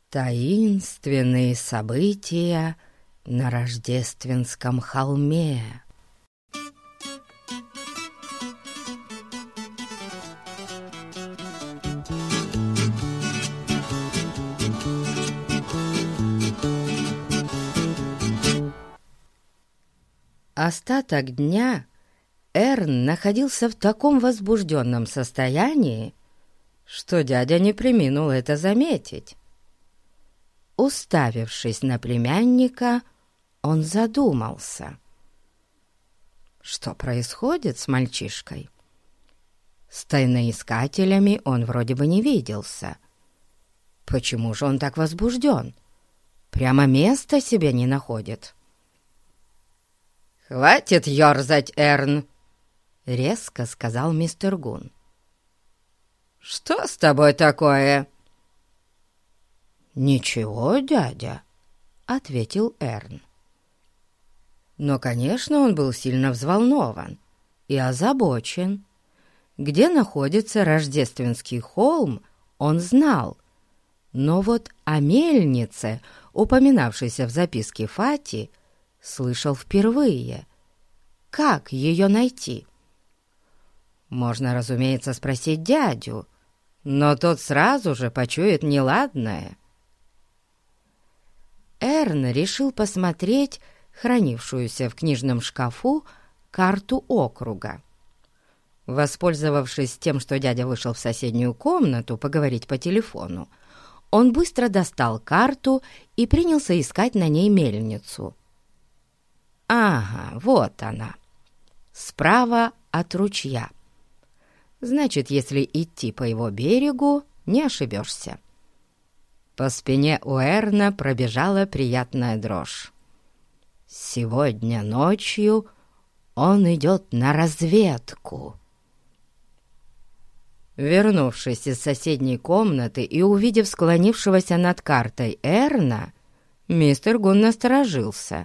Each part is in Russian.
Таинственные события на Рождественском холме. Остаток дня Эрн находился в таком возбужденном состоянии, что дядя не преминул это заметить. Уставившись на племянника, он задумался. Что происходит с мальчишкой? С тайноискателями он вроде бы не виделся. Почему же он так возбужден? Прямо места себе не находит. «Хватит ерзать, Эрн!» — резко сказал мистер Гун. «Что с тобой такое?» «Ничего, дядя», — ответил Эрн. Но, конечно, он был сильно взволнован и озабочен. Где находится Рождественский холм, он знал. Но вот о мельнице, упоминавшейся в записке Фати, слышал впервые. Как ее найти? Можно, разумеется, спросить дядю, но тот сразу же почует неладное. Эрн решил посмотреть хранившуюся в книжном шкафу карту округа. Воспользовавшись тем, что дядя вышел в соседнюю комнату поговорить по телефону, он быстро достал карту и принялся искать на ней мельницу. Ага, вот она, справа от ручья. Значит, если идти по его берегу, не ошибешься. По спине у Эрна пробежала приятная дрожь. Сегодня ночью он идет на разведку. Вернувшись из соседней комнаты и увидев склонившегося над картой Эрна, мистер Гун насторожился.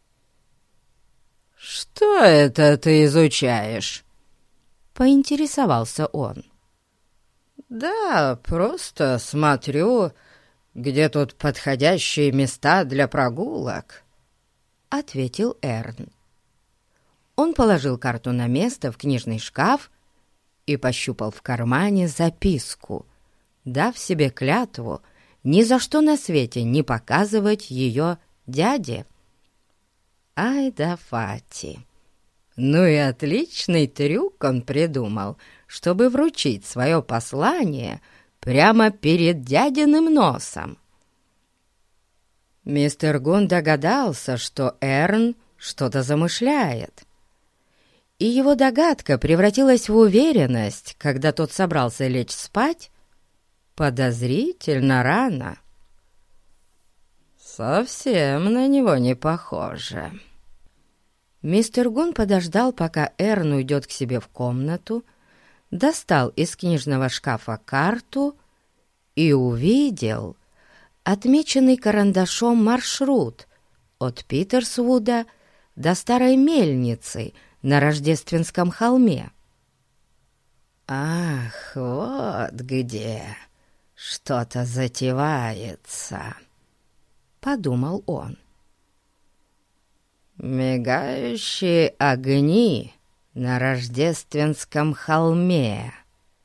«Что это ты изучаешь?» — поинтересовался он. «Да, просто смотрю, где тут подходящие места для прогулок», — ответил Эрн. Он положил карту на место в книжный шкаф и пощупал в кармане записку, дав себе клятву ни за что на свете не показывать ее дяде. Ай да Фати! Ну и отличный трюк он придумал, чтобы вручить свое послание прямо перед дядиным носом. Мистер Гун догадался, что Эрн что-то замышляет, и его догадка превратилась в уверенность, когда тот собрался лечь спать, подозрительно рано. Совсем на него не похоже. Мистер Гун подождал, пока Эрн уйдет к себе в комнату, достал из книжного шкафа карту и увидел отмеченный карандашом маршрут от Питерсвуда до старой мельницы на Рождественском холме. «Ах, вот где что-то затевается», — подумал он. «Мигающие огни на Рождественском холме.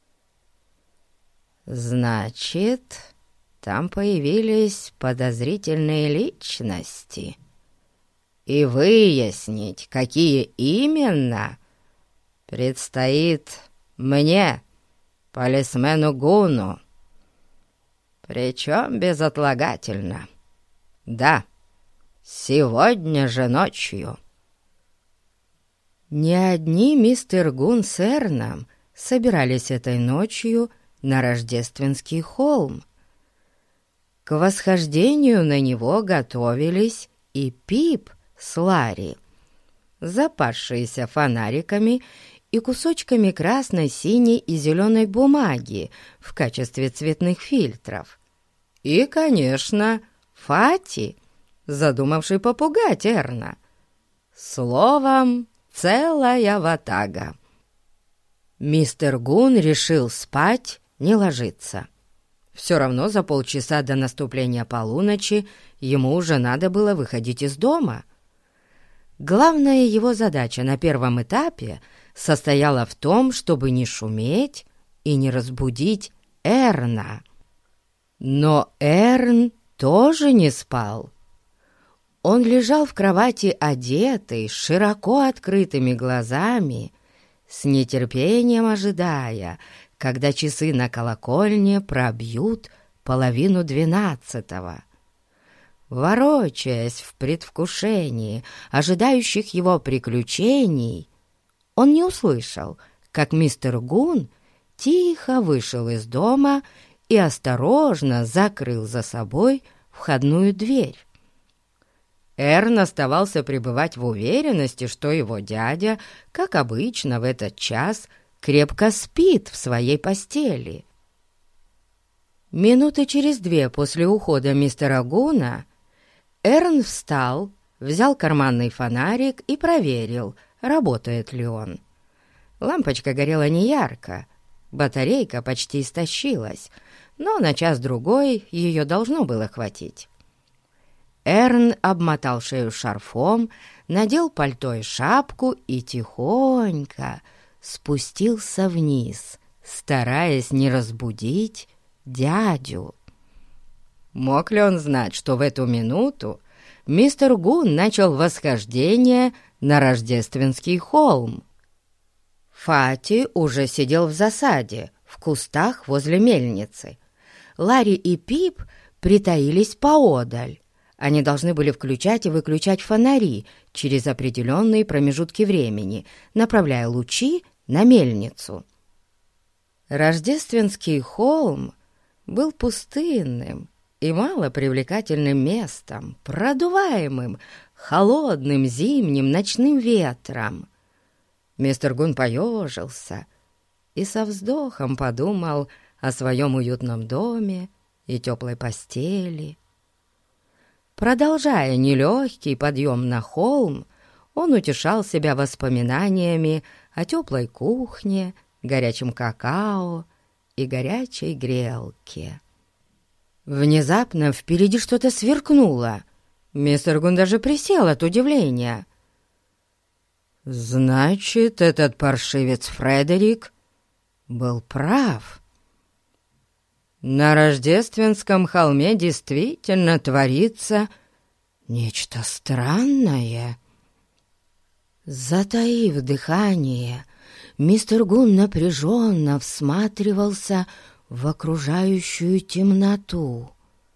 Значит, там появились подозрительные личности. И выяснить, какие именно, предстоит мне, полисмену Гуну. Причем безотлагательно. Да, сегодня же ночью». Не одни мистер Гун с Эрном собирались этой ночью на Рождественский холм. К восхождению на него готовились и Пип с Ларри, запасшиеся фонариками и кусочками красной, синей и зеленой бумаги в качестве цветных фильтров. И, конечно, Фати, задумавший попугать Эрна. Словом, целая ватага. Мистер Гун решил спать, не ложиться. Все равно за полчаса до наступления полуночи ему уже надо было выходить из дома. Главная его задача на первом этапе состояла в том, чтобы не шуметь и не разбудить Эрна. Но Эрн тоже не спал. Он лежал в кровати одетый, с широко открытыми глазами, с нетерпением ожидая, когда часы на колокольне пробьют 11:30. Ворочаясь в предвкушении ожидающих его приключений, он не услышал, как мистер Гун тихо вышел из дома и осторожно закрыл за собой входную дверь. Эрн оставался пребывать в уверенности, что его дядя, как обычно в этот час, крепко спит в своей постели. Минуты через 2 после ухода мистера Гуна Эрн встал, взял карманный фонарик и проверил, работает ли он. Лампочка горела неярко, батарейка почти истощилась, но на час-другой ее должно было хватить. Эрн обмотал шею шарфом, надел пальто и шапку и тихонько спустился вниз, стараясь не разбудить дядю. Мог ли он знать, что в эту минуту мистер Гун начал восхождение на Рождественский холм? Фати уже сидел в засаде, в кустах возле мельницы. Ларри и Пип притаились поодаль. Они должны были включать и выключать фонари через определенные промежутки времени, направляя лучи на мельницу. Рождественский холм был пустынным и малопривлекательным местом, продуваемым холодным зимним ночным ветром. Мистер Гун поежился и со вздохом подумал о своем уютном доме и теплой постели. Продолжая нелегкий подъем на холм, он утешал себя воспоминаниями о теплой кухне, горячем какао и горячей грелке. Внезапно впереди что-то сверкнуло. Мистер Гун даже присел от удивления. Значит, этот паршивец Фредерик был прав. На Рождественском холме действительно творится нечто странное. Затаив дыхание, мистер Гун напряженно всматривался в окружающую темноту.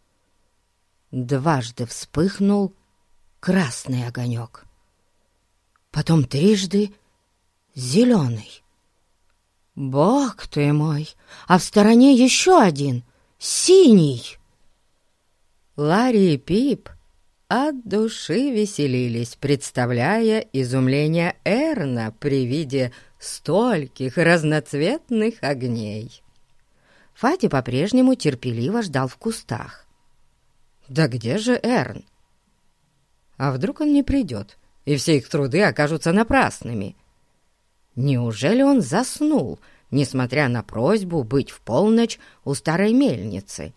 Дважды вспыхнул красный огонек, потом трижды зеленый. «Бог ты мой! А в стороне еще один, синий!» Ларри и Пип от души веселились, представляя изумление Эрна при виде стольких разноцветных огней. Фати по-прежнему терпеливо ждал в кустах. «Да где же Эрн? А вдруг он не придет, и все их труды окажутся напрасными? Неужели он заснул, несмотря на просьбу быть в полночь у старой мельницы?»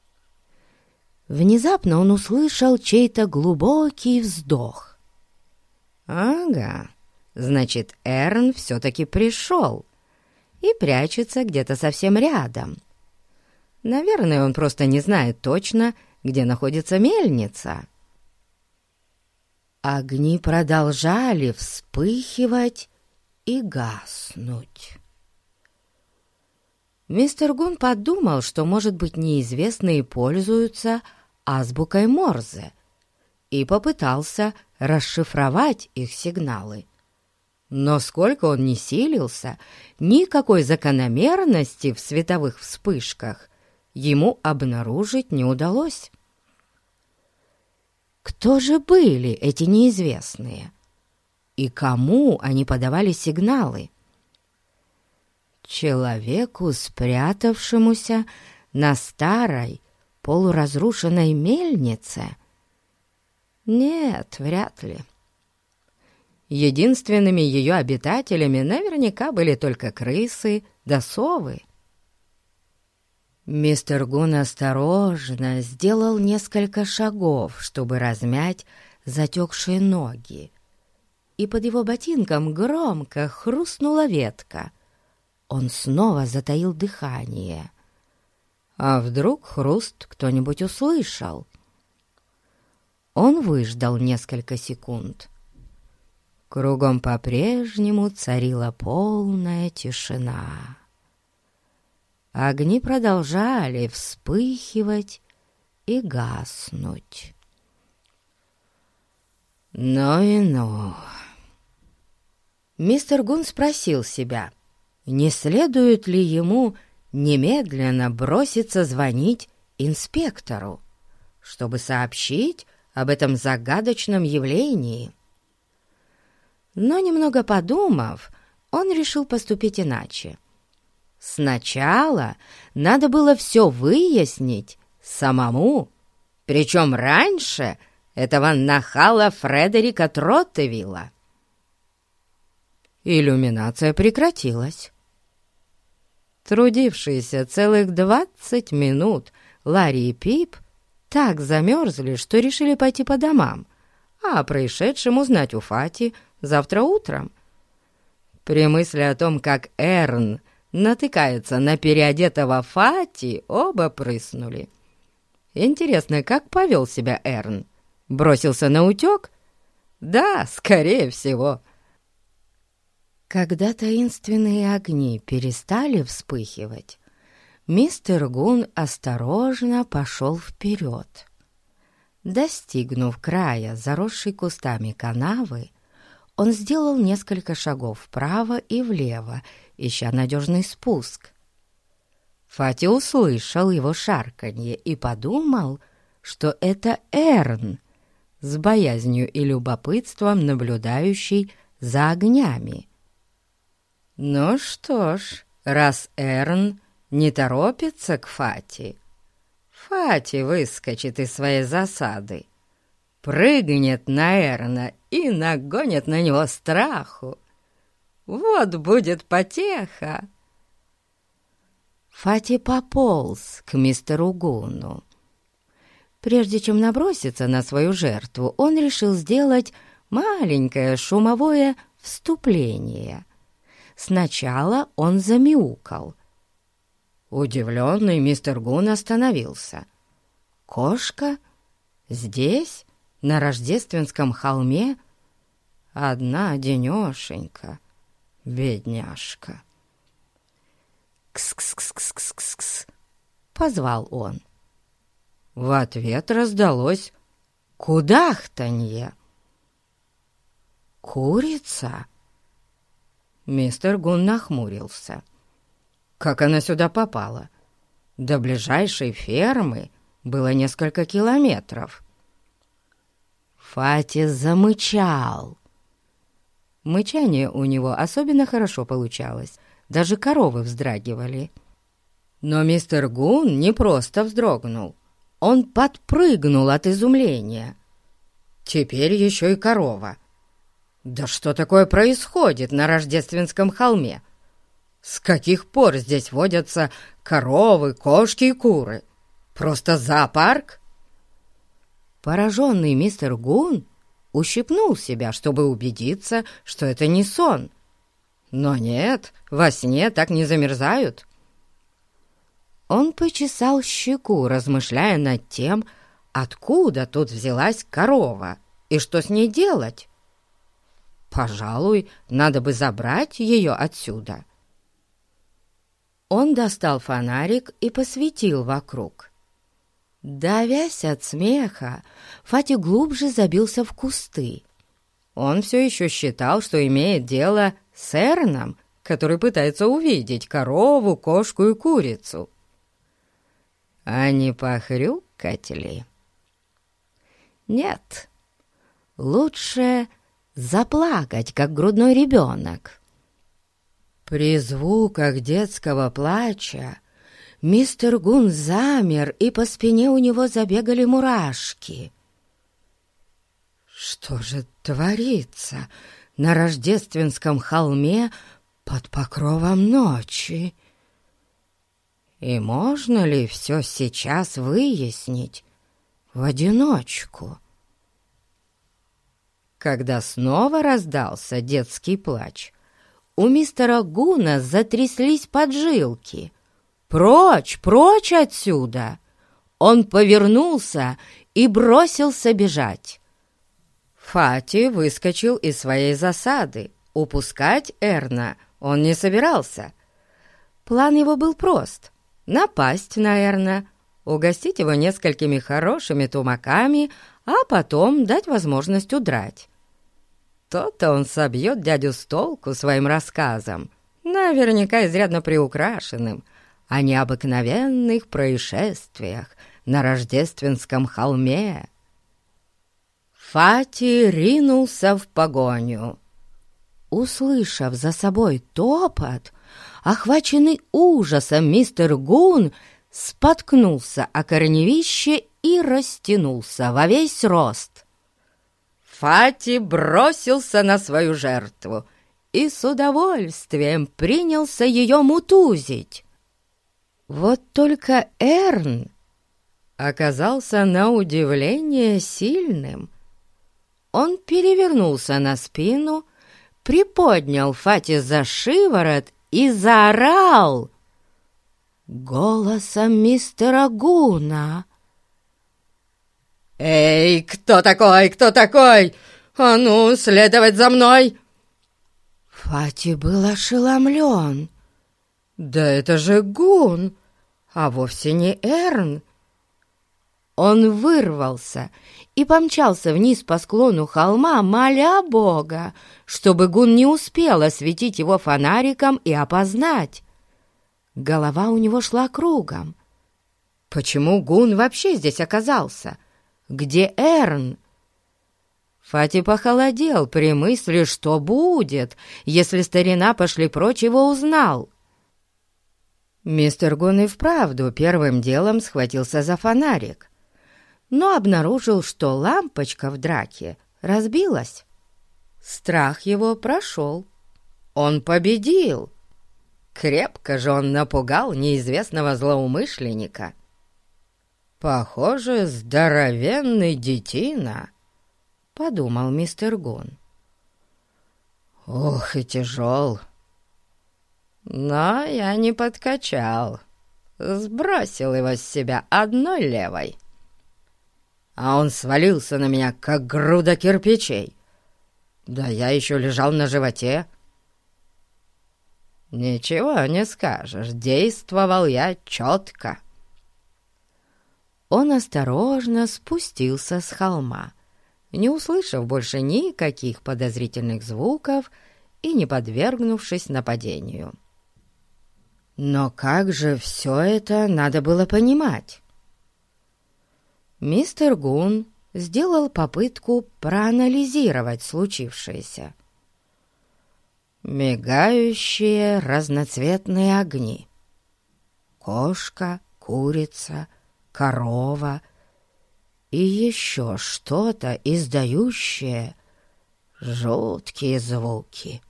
Внезапно он услышал чей-то глубокий вздох. «Ага, значит, Эрн все-таки пришел и прячется где-то совсем рядом. Наверное, он просто не знает точно, где находится мельница». Огни продолжали вспыхивать и гаснуть. Мистер Гун подумал, что, может быть, неизвестные пользуются азбукой Морзе, и попытался расшифровать их сигналы. Но сколько он ни силился, никакой закономерности в световых вспышках ему обнаружить не удалось. Кто же были эти неизвестные? И кому они подавали сигналы? Человеку, спрятавшемуся на старой полуразрушенной мельнице? Нет, вряд ли. Единственными ее обитателями наверняка были только крысы да совы. Мистер Гун осторожно сделал несколько шагов, чтобы размять затекшие ноги, и под его ботинком громко хрустнула ветка. Он снова затаил дыхание. А вдруг хруст кто-нибудь услышал? Он выждал несколько секунд. Кругом по-прежнему царила полная тишина. Огни продолжали вспыхивать и гаснуть. Ну и ну. Мистер Гун спросил себя, не следует ли ему немедленно броситься звонить инспектору, чтобы сообщить об этом загадочном явлении. Но, немного подумав, он решил поступить иначе. Сначала надо было все выяснить самому, причем раньше этого нахала Фредерика Троттевилла. Иллюминация прекратилась. Трудившиеся целых 20 минут Ларри и Пип так замерзли, что решили пойти по домам, а о происшедшем узнать у Фати завтра утром. При мысли о том, как Эрн натыкается на переодетого Фати, оба прыснули. Интересно, как повел себя Эрн? Бросился на утек? Да, скорее всего. Когда таинственные огни перестали вспыхивать, мистер Гун осторожно пошел вперед. Достигнув края, заросшей кустами канавы, он сделал несколько шагов вправо и влево, ища надежный спуск. Фати услышал его шарканье и подумал, что это Эрн, с боязнью и любопытством наблюдающий за огнями. Ну что ж, раз Эрн не торопится к Фати, Фати выскочит из своей засады, прыгнет на Эрна и нагонит на него страху. Вот будет потеха. Фати пополз к мистеру Гуну. Прежде чем наброситься на свою жертву, он решил сделать маленькое шумовое вступление. Сначала он замяукал. Удивленный мистер Гун остановился. Кошка здесь, на Рождественском холме, одна-денешенька, бедняжка. «Кс-кс-кс-кс-кс-кс!» — позвал он. В ответ раздалось кудахтанье. «Курица?» Мистер Гун нахмурился. Как она сюда попала? До ближайшей фермы было несколько километров. Фати замычал. Мычание у него особенно хорошо получалось. Даже коровы вздрагивали. Но мистер Гун не просто вздрогнул. Он подпрыгнул от изумления. Теперь еще и корова. Да что такое происходит на Рождественском холме? С каких пор здесь водятся коровы, кошки и куры? Просто зоопарк? Пораженный мистер Гун ущипнул себя, чтобы убедиться, что это не сон. Но нет, во сне так не замерзают. Он почесал щеку, размышляя над тем, откуда тут взялась корова и что с ней делать. Пожалуй, надо бы забрать ее отсюда. Он достал фонарик и посветил вокруг. Давясь от смеха, Фати глубже забился в кусты. Он все еще считал, что имеет дело с Эрном, который пытается увидеть корову, кошку и курицу. А не похрюкать ли? Нет, лучше заплакать, как грудной ребенок. При звуках детского плача мистер Гун замер, и по спине у него забегали мурашки. Что же творится на Рождественском холме под покровом ночи? И можно ли все сейчас выяснить в одиночку? Когда снова раздался детский плач, у мистера Гуна затряслись поджилки. «Прочь, прочь отсюда!» Он повернулся и бросился бежать. Фати выскочил из своей засады. Упускать Эрна он не собирался. План его был прост — напасть на Эрна, угостить его несколькими хорошими тумаками, а потом дать возможность удрать. То-то он собьет дядю с толку своим рассказом, наверняка изрядно приукрашенным, о необыкновенных происшествиях на Рождественском холме. Фати ринулся в погоню. Услышав за собой топот, охваченный ужасом мистер Гун споткнулся о корневище и растянулся во весь рост. Фати бросился на свою жертву и с удовольствием принялся ее мутузить. Вот только Эрн оказался на удивление сильным. Он перевернулся на спину, приподнял Фати за шиворот и заорал голосом мистера Гуна. «Эй, кто такой, кто такой? А ну, следовать за мной!» Фати был ошеломлен. «Да это же Гун, а вовсе не Эрн!» Он вырвался и помчался вниз по склону холма, моля Бога, чтобы Гун не успел осветить его фонариком и опознать. Голова у него шла кругом. Почему Гун вообще здесь оказался? Где Эрн? Фати похолодел при мысли, что будет, если старина пошли прочь его узнал. Мистер Гун и вправду первым делом схватился за фонарик, но обнаружил, что лампочка в драке разбилась. Страх его прошел. Он победил. Крепко же он напугал неизвестного злоумышленника. «Похоже, здоровенный детина», — подумал мистер Гун. «Ох, и тяжел. Но я не подкачал, сбросил его с себя одной левой. А он свалился на меня, как груда кирпичей. Да я еще лежал на животе. Ничего не скажешь, действовал я четко». Он осторожно спустился с холма, не услышав больше никаких подозрительных звуков и не подвергнувшись нападению. Но как же все это надо было понимать? Мистер Гун сделал попытку проанализировать случившееся. Мигающие разноцветные огни. Кошка, курица, корова и еще что-то, издающее жуткие звуки.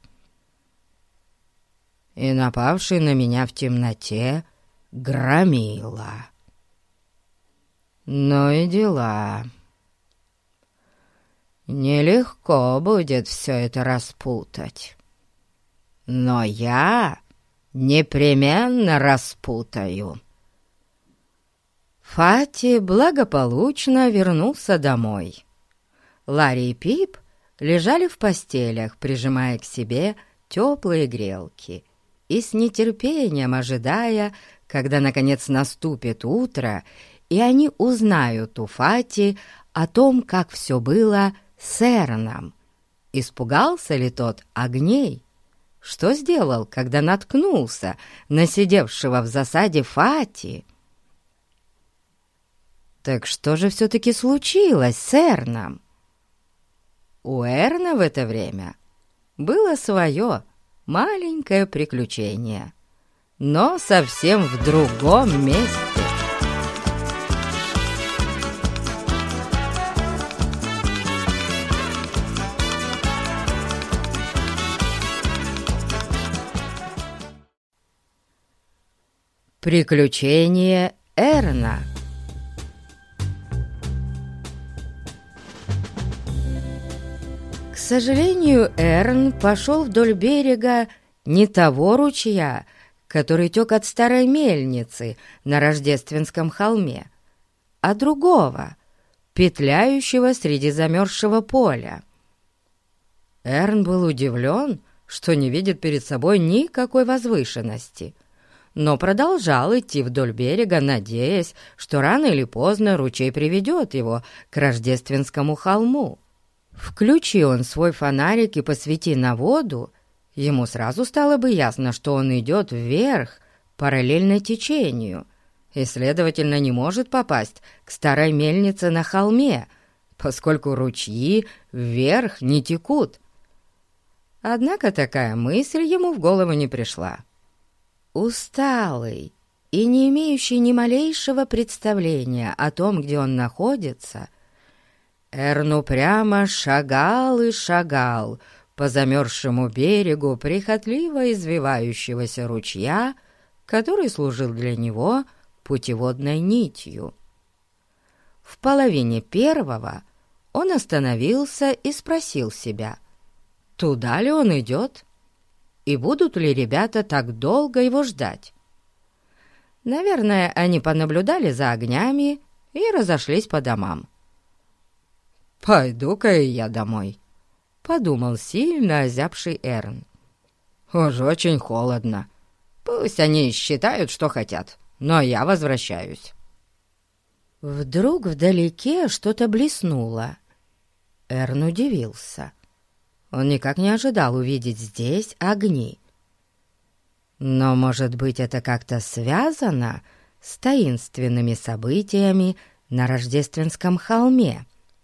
И напавший на меня в темноте громила. Ну и дела. Нелегко будет все это распутать. Но я непременно распутаю. Фати благополучно вернулся домой. Ларри и Пип лежали в постелях, прижимая к себе теплые грелки, и с нетерпением ожидая, когда, наконец, наступит утро, и они узнают у Фати о том, как все было с Эрном. Испугался ли тот огней? Что сделал, когда наткнулся на сидевшего в засаде Фати? Так что же все-таки случилось с Эрном? У Эрна в это время было свое маленькое приключение, но совсем в другом месте. Приключения Эрна. К сожалению, Эрн пошел вдоль берега не того ручья, который тек от старой мельницы на Рождественском холме, а другого, петляющего среди замерзшего поля. Эрн был удивлен, что не видит перед собой никакой возвышенности, но продолжал идти вдоль берега, надеясь, что рано или поздно ручей приведет его к Рождественскому холму. Включи он свой фонарик и посвети на воду, ему сразу стало бы ясно, что он идет вверх, параллельно течению, и, следовательно, не может попасть к старой мельнице на холме, поскольку ручьи вверх не текут. Однако такая мысль ему в голову не пришла. Усталый и не имеющий ни малейшего представления о том, где он находится, Эрн упрямо шагал и шагал по замерзшему берегу прихотливо извивающегося ручья, который служил для него путеводной нитью. В половине первого он остановился и спросил себя, туда ли он идет, и будут ли ребята так долго его ждать. Наверное, они понаблюдали за огнями и разошлись по домам. «Пойду-ка и я домой», — подумал сильно озябший Эрн. «Уж очень холодно. Пусть они считают, что хотят, но я возвращаюсь». Вдруг вдалеке что-то блеснуло. Эрн удивился. Он никак не ожидал увидеть здесь огни. Но, может быть, это как-то связано с таинственными событиями на Рождественском холме?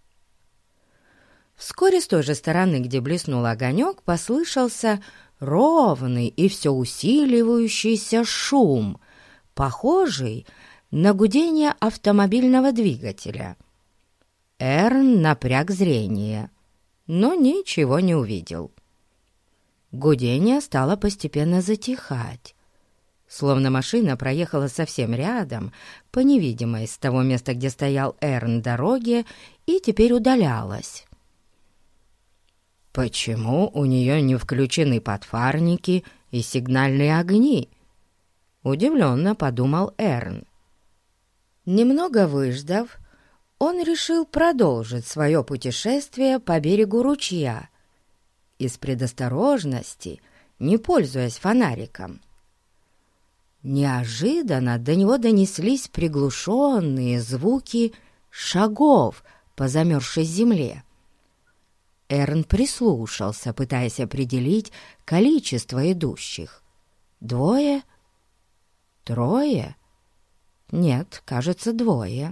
Вскоре с той же стороны, где блеснул огонек, послышался ровный и все усиливающийся шум, похожий на гудение автомобильного двигателя. Эрн напряг зрение, но ничего не увидел. Гудение стало постепенно затихать, словно машина проехала совсем рядом, по невидимой с того места, где стоял Эрн, дороге, и теперь удалялась. «Почему у нее не включены подфарники и сигнальные огни?» — удивленно подумал Эрн. Немного выждав, он решил продолжить свое путешествие по берегу ручья, из предосторожности, не пользуясь фонариком. Неожиданно до него донеслись приглушенные звуки шагов по замерзшей земле. Эрн прислушался, пытаясь определить количество идущих. 2? 3? Нет, кажется, 2.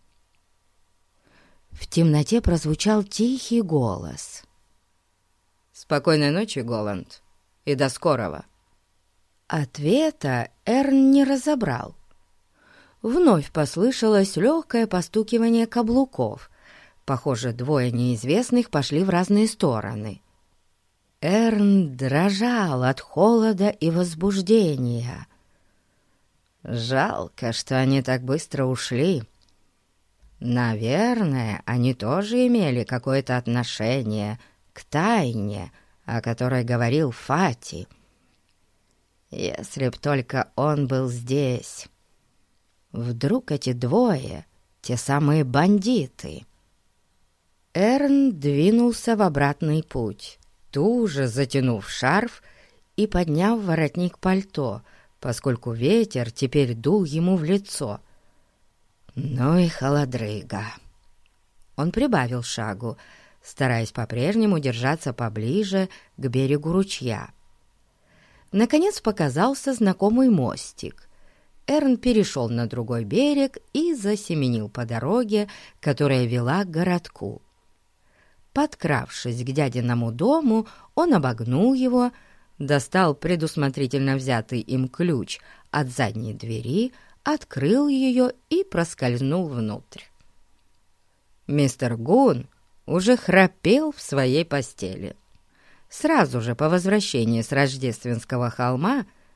В темноте прозвучал тихий голос. «Спокойной ночи, Голланд, и до скорого». Ответа Эрн не разобрал. Вновь послышалось легкое постукивание каблуков. Похоже, 2 неизвестных пошли в разные стороны. Эрн дрожал от холода и возбуждения. Жалко, что они так быстро ушли. Наверное, они тоже имели какое-то отношение к тайне, о которой говорил Фати. Если б только он был здесь. Вдруг эти 2 — те самые бандиты. Эрн двинулся в обратный путь, туже затянув шарф и подняв воротник пальто, поскольку ветер теперь дул ему в лицо. Ну и холодрыга. Он прибавил шагу, стараясь по-прежнему держаться поближе к берегу ручья. Наконец показался знакомый мостик. Эрн перешел на другой берег и засеменил по дороге, которая вела к городку. Подкравшись к дядиному дому, он обогнул его, достал предусмотрительно взятый им ключ от задней двери, открыл ее и проскользнул внутрь. Мистер Гун уже храпел в своей постели. Сразу же по возвращении с Рождественского холма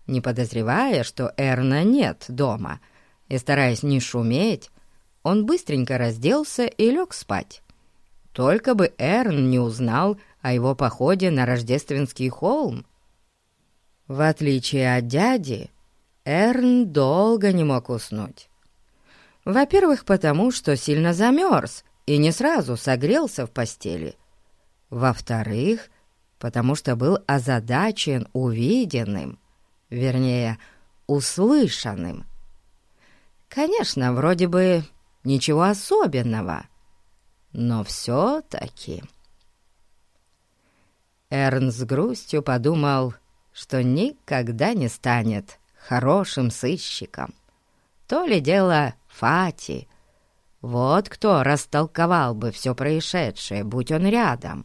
Не подозревая, что Эрна нет дома, и стараясь не шуметь, он быстренько разделся и лег спать. Только бы Эрн не узнал о его походе на Рождественский холм. В отличие от дяди, Эрн долго не мог уснуть. Во-первых, потому что сильно замерз и не сразу согрелся в постели. Во-вторых, потому что был озадачен увиденным, вернее, услышанным. Конечно, вроде бы ничего особенного, но все-таки. Эрн с грустью подумал, что никогда не станет хорошим сыщиком. То ли дело Фати. Вот кто растолковал бы все происшедшее, будь он рядом.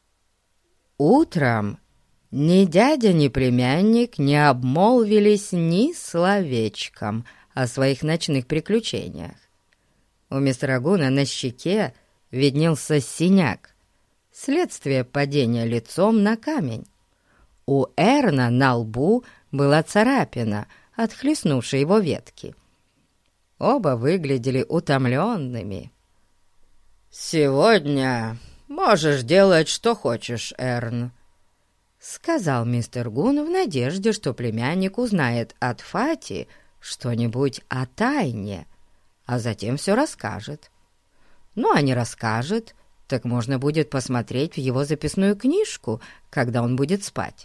Утром ни дядя, ни племянник не обмолвились ни словечком о своих ночных приключениях. У мистера Гуна на щеке виднелся синяк, следствие падения лицом на камень. У Эрна на лбу была царапина от хлестнувшей его ветки. Оба выглядели утомленными. «Сегодня можешь делать, что хочешь, Эрн», — сказал мистер Гун в надежде, что племянник узнает от Фати что-нибудь о тайне, а затем все расскажет. Ну, а не расскажет, так можно будет посмотреть в его записную книжку, когда он будет спать.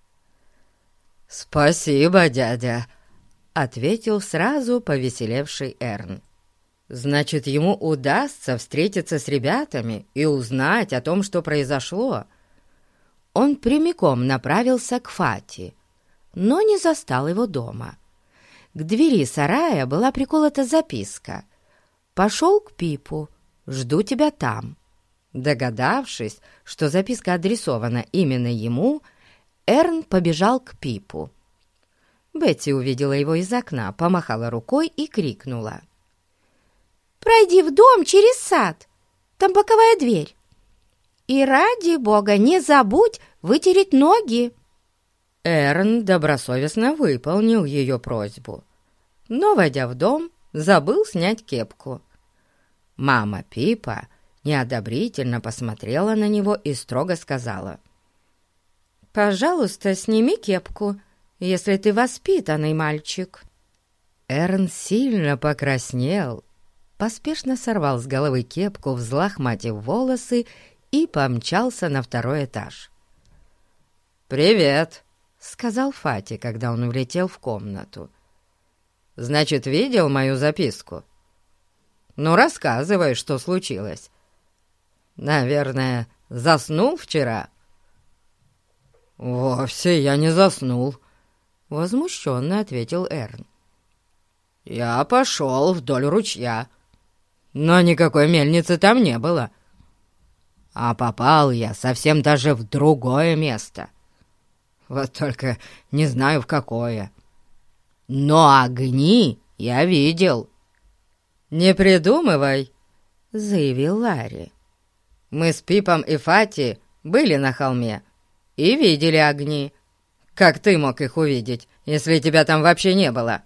«Спасибо, дядя», — ответил сразу повеселевший Эрн. «Значит, ему удастся встретиться с ребятами и узнать о том, что произошло». Он прямиком направился к Фати, но не застал его дома. К двери сарая была приколота записка: «Пошел к Пипу, жду тебя там». Догадавшись, что записка адресована именно ему, Эрн побежал к Пипу. Бетти увидела его из окна, помахала рукой и крикнула: «Пройди в дом через сад, там боковая дверь. И ради бога не забудь вытереть ноги». Эрн добросовестно выполнил ее просьбу, но, войдя в дом, забыл снять кепку. Мама Пипа неодобрительно посмотрела на него и строго сказала: «Пожалуйста, сними кепку, если ты воспитанный мальчик». Эрн сильно покраснел, поспешно сорвал с головы кепку, взлохматив волосы, и помчался на второй этаж. «Привет», — сказал Фати, когда он влетел в комнату. «Значит, видел мою записку? Ну, рассказывай, что случилось. Наверное, заснул вчера?» «Вовсе я не заснул», — возмущенно ответил Эрн. «Я пошел вдоль ручья, но никакой мельницы там не было. А попал я совсем даже в другое место. Вот только не знаю в какое. Но огни я видел». «Не придумывай», — заявил Ларри. «Мы с Пипом и Фати были на холме и видели огни. Как ты мог их увидеть, если тебя там вообще не было?»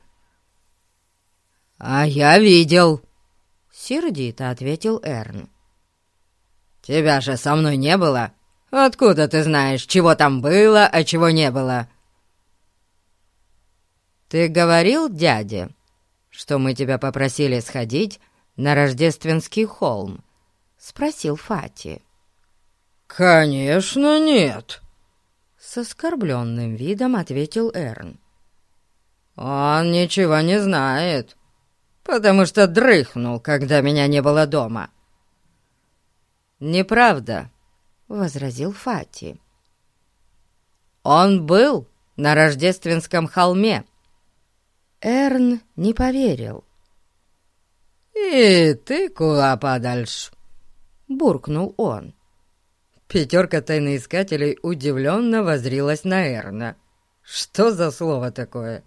«А я видел», — сердито ответил Эрн. «Тебя же со мной не было. Откуда ты знаешь, чего там было, а чего не было?» «Ты говорил дяде, что мы тебя попросили сходить на Рождественский холм?» — спросил Фати. «Конечно нет», — с оскорбленным видом ответил Эрн. «Он ничего не знает, потому что дрыхнул, когда меня не было дома». «Неправда», — возразил Фати. «Он был на Рождественском холме». Эрн не поверил. «И ты куда подальше?» — буркнул он. Пятерка тайноискателей удивленно воззрилась на Эрна. «Что за слово такое?»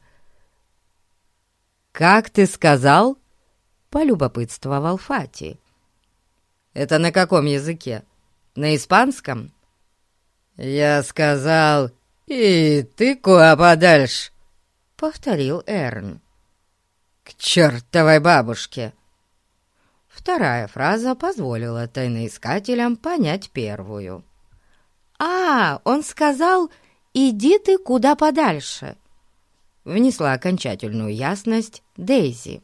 «Как ты сказал?» — полюбопытствовал Фати. «Это на каком языке? На испанском?» «Я сказал, и ты куда подальше, повторил Эрн. «К чертовой бабушке!» Вторая фраза позволила тайноискателям понять первую. «А, он сказал, иди ты куда подальше!» Внесла окончательную ясность Дейзи.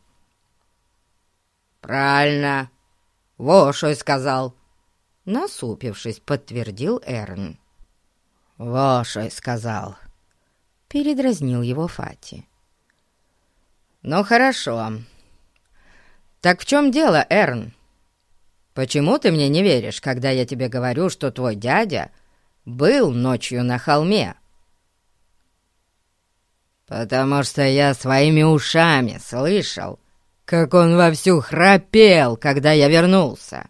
«Правильно, вот что и сказал!» Насупившись, подтвердил Эрн. «Вот что и сказал!» Передразнил его Фати. «Ну хорошо. Так в чем дело, Эрн? Почему ты мне не веришь, когда я тебе говорю, что твой дядя был ночью на холме?» «Потому что я своими ушами слышал, как он вовсю храпел, когда я вернулся».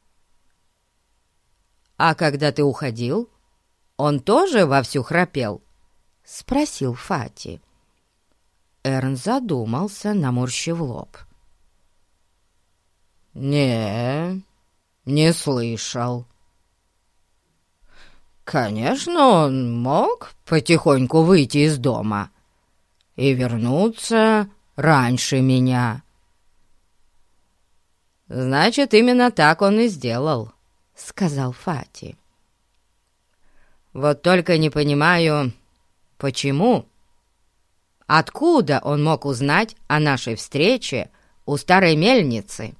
«А когда ты уходил, он тоже вовсю храпел?» — спросил Фати. Эрн задумался, наморщив лоб. «Не слышал. Конечно, он мог потихоньку выйти из дома и вернуться раньше меня». «Значит, именно так он и сделал», — сказал Фати. «Вот только не понимаю, почему? Откуда он мог узнать о нашей встрече у старой мельницы?»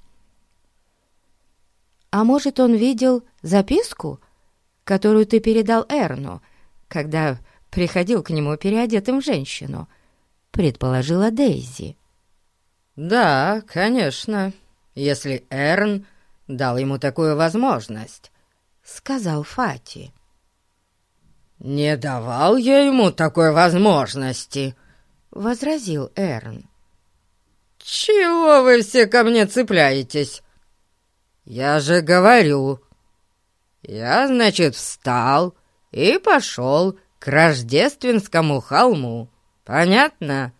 «А может, он видел записку, которую ты передал Эрну, когда приходил к нему переодетым в женщину?» — предположила Дейзи. «Да, конечно, если Эрн дал ему такую возможность», — сказал Фати. «Не давал я ему такой возможности», — возразил Эрн. «Чего вы все ко мне цепляетесь? Я же говорю, я, значит, встал и пошел к Рождественскому холму. Понятно?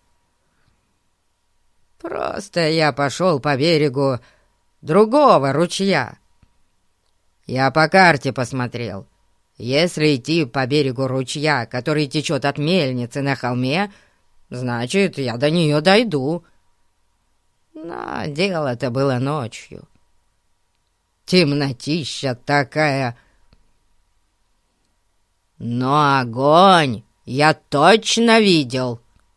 Просто я пошел по берегу другого ручья. Я по карте посмотрел. Если идти по берегу ручья, который течет от мельницы на холме, значит, я до нее дойду. Но дело-то было ночью. Темнотища такая. Но огонь я точно видел».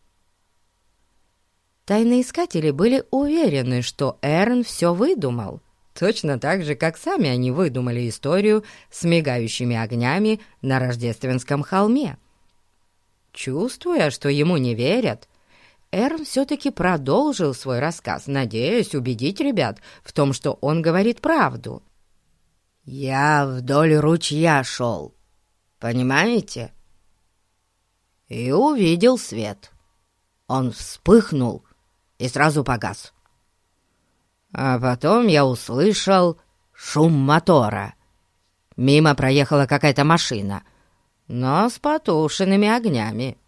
Тайноискатели были уверены, что Эрн все выдумал, точно так же, как сами они выдумали историю с мигающими огнями на Рождественском холме. Чувствуя, что ему не верят, Эрн все-таки продолжил свой рассказ, надеясь убедить ребят в том, что он говорит правду. «Я вдоль ручья шел, понимаете? И увидел свет. Он вспыхнул и сразу погас. А потом я услышал шум мотора. Мимо проехала какая-то машина, но с потушенными огнями.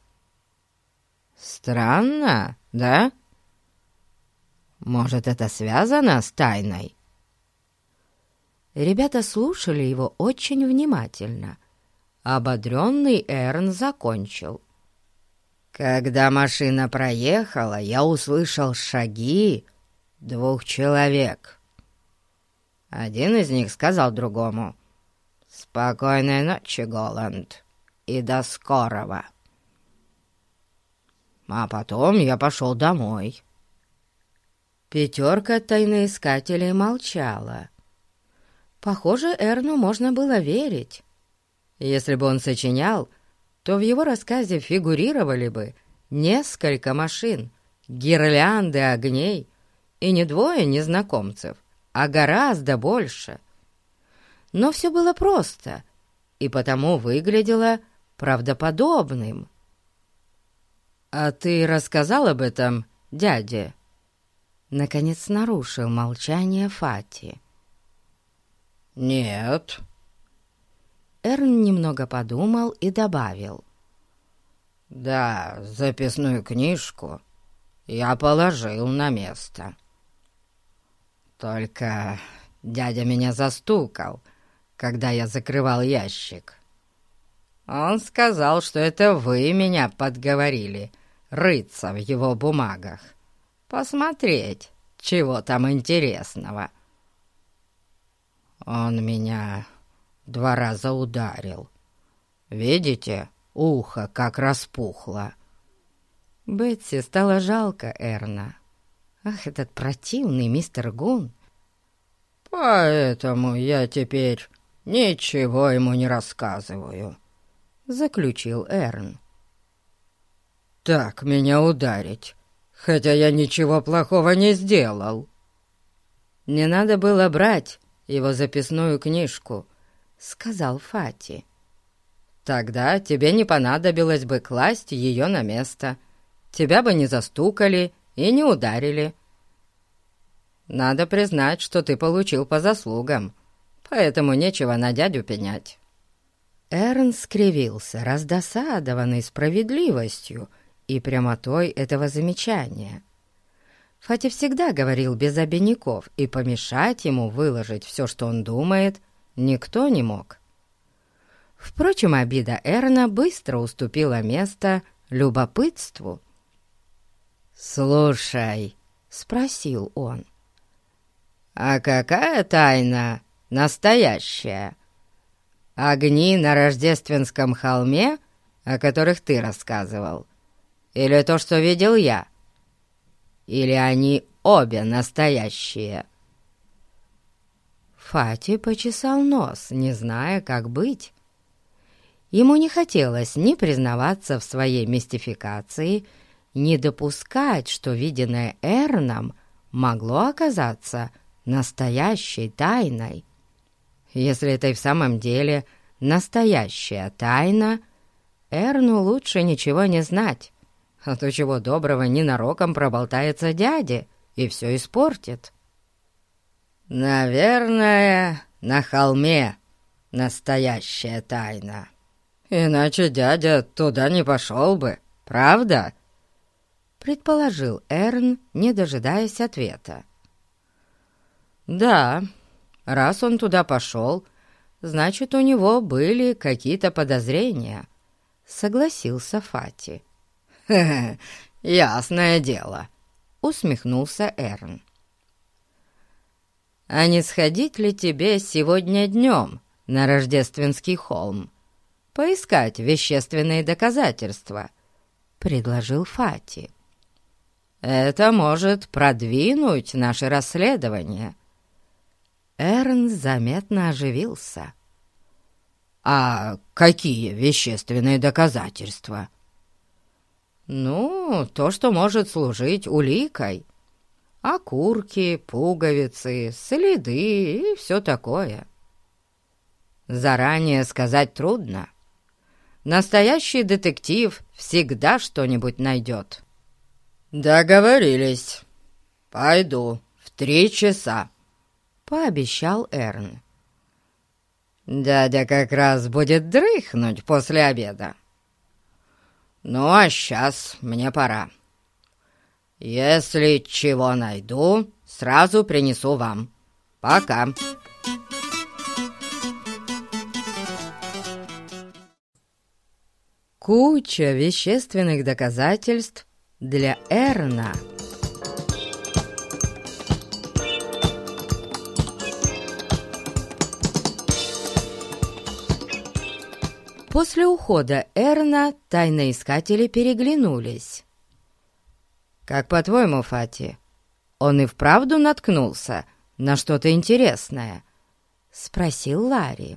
Странно, да? Может, это связано с тайной?» Ребята слушали его очень внимательно. Ободренный Эрн закончил. «Когда машина проехала, я услышал шаги 2 человек. Один из них сказал другому: «Спокойной ночи, Голланд, и до скорого». А потом я пошел домой». Пятерка тайноискателей молчала. Похоже, Эрну можно было верить. Если бы он сочинял, то в его рассказе фигурировали бы несколько машин, гирлянды огней и не 2 незнакомцев, а гораздо больше. Но все было просто и потому выглядело правдоподобным. «А ты рассказал об этом дяде?» Наконец нарушил молчание Фати. «Нет». Эрн немного подумал и добавил: «Да, записную книжку я положил на место. Только дядя меня застукал, когда я закрывал ящик. Он сказал, что это вы меня подговорили рыться в его бумагах, посмотреть, чего там интересного. Он меня 2 раза ударил. Видите, ухо как распухло». Бетси стало жалко Эрна. Ах, этот противный мистер Гун! «Поэтому я теперь ничего ему не рассказываю», — заключил Эрн. «Так меня ударить, хотя я ничего плохого не сделал». «Не надо было брать его записную книжку», — сказал Фати. «Тогда тебе не понадобилось бы класть ее на место. Тебя бы не застукали и не ударили. Надо признать, что ты получил по заслугам, поэтому нечего на дядю пенять». Эрн скривился, раздосадованный справедливостью и прямотой этого замечания. Фати всегда говорил без обиняков, и помешать ему выложить все, что он думает, никто не мог. Впрочем, обида Эрна быстро уступила место любопытству. «Слушай», — спросил он, — «а какая тайна настоящая? Огни на Рождественском холме, о которых ты рассказывал, или то, что видел я? Или они обе настоящие?» Фати почесал нос, не зная, как быть. Ему не хотелось ни признаваться в своей мистификации, ни допускать, что виденное Эрном могло оказаться настоящей тайной. Если это и в самом деле настоящая тайна, Эрну лучше ничего не знать, а то чего доброго ненароком проболтается дяде и все испортит. «Наверное, на холме настоящая тайна. Иначе дядя туда не пошел бы, правда?» — предположил Эрн, не дожидаясь ответа. «Да, раз он туда пошел, значит, у него были какие-то подозрения», — согласился Фати. «Хе-хе, ясное дело», — усмехнулся Эрн. «А не сходить ли тебе сегодня днем на Рождественский холм, поискать вещественные доказательства?» — предложил Фати. «Это может продвинуть наше расследование». Эрн заметно оживился. «А какие вещественные доказательства?» «Ну, то, что может служить уликой. Окурки, пуговицы, следы и все такое. Заранее сказать трудно. Настоящий детектив всегда что-нибудь найдет». «Договорились. Пойду в 3 часа», — пообещал Эрн. «Дядя как раз будет дрыхнуть после обеда. Ну, а сейчас мне пора. Если чего найду, сразу принесу вам. Пока». Куча вещественных доказательств для Эрна. После ухода Эрна тайноискатели переглянулись. «Как по-твоему, Фати, он и вправду наткнулся на что-то интересное?» — спросил Ларри.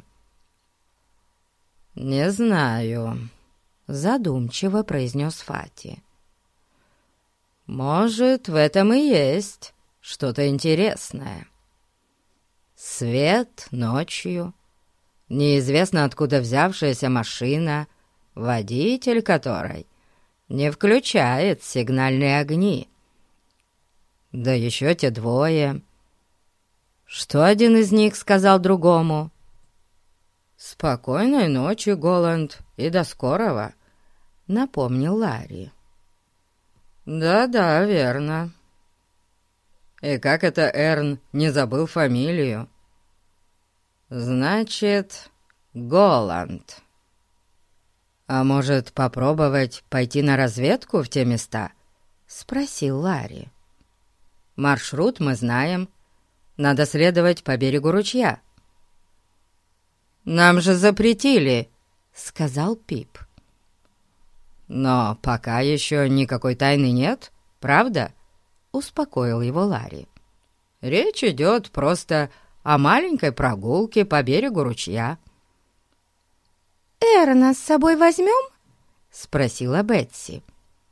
«Не знаю», — задумчиво произнес Фати. «Может, в этом и есть что-то интересное. Свет ночью, неизвестно откуда взявшаяся машина, водитель которой не включает сигнальные огни. Да еще те 2. Что один из них сказал другому? «Спокойной ночи, Голланд, и до скорого», — напомнил Ларри. «Да-да, верно. И как это Эрн не забыл фамилию? Значит, Голланд. «А может, попробовать пойти на разведку в те места?» — спросил Ларри. «Маршрут мы знаем. Надо следовать по берегу ручья». «Нам же запретили», — сказал Пип. «Но пока еще никакой тайны нет, правда?» — успокоил его Ларри. «Речь идет просто о маленькой прогулке по берегу ручья». «Эрна с собой возьмем?» — спросила Бетси.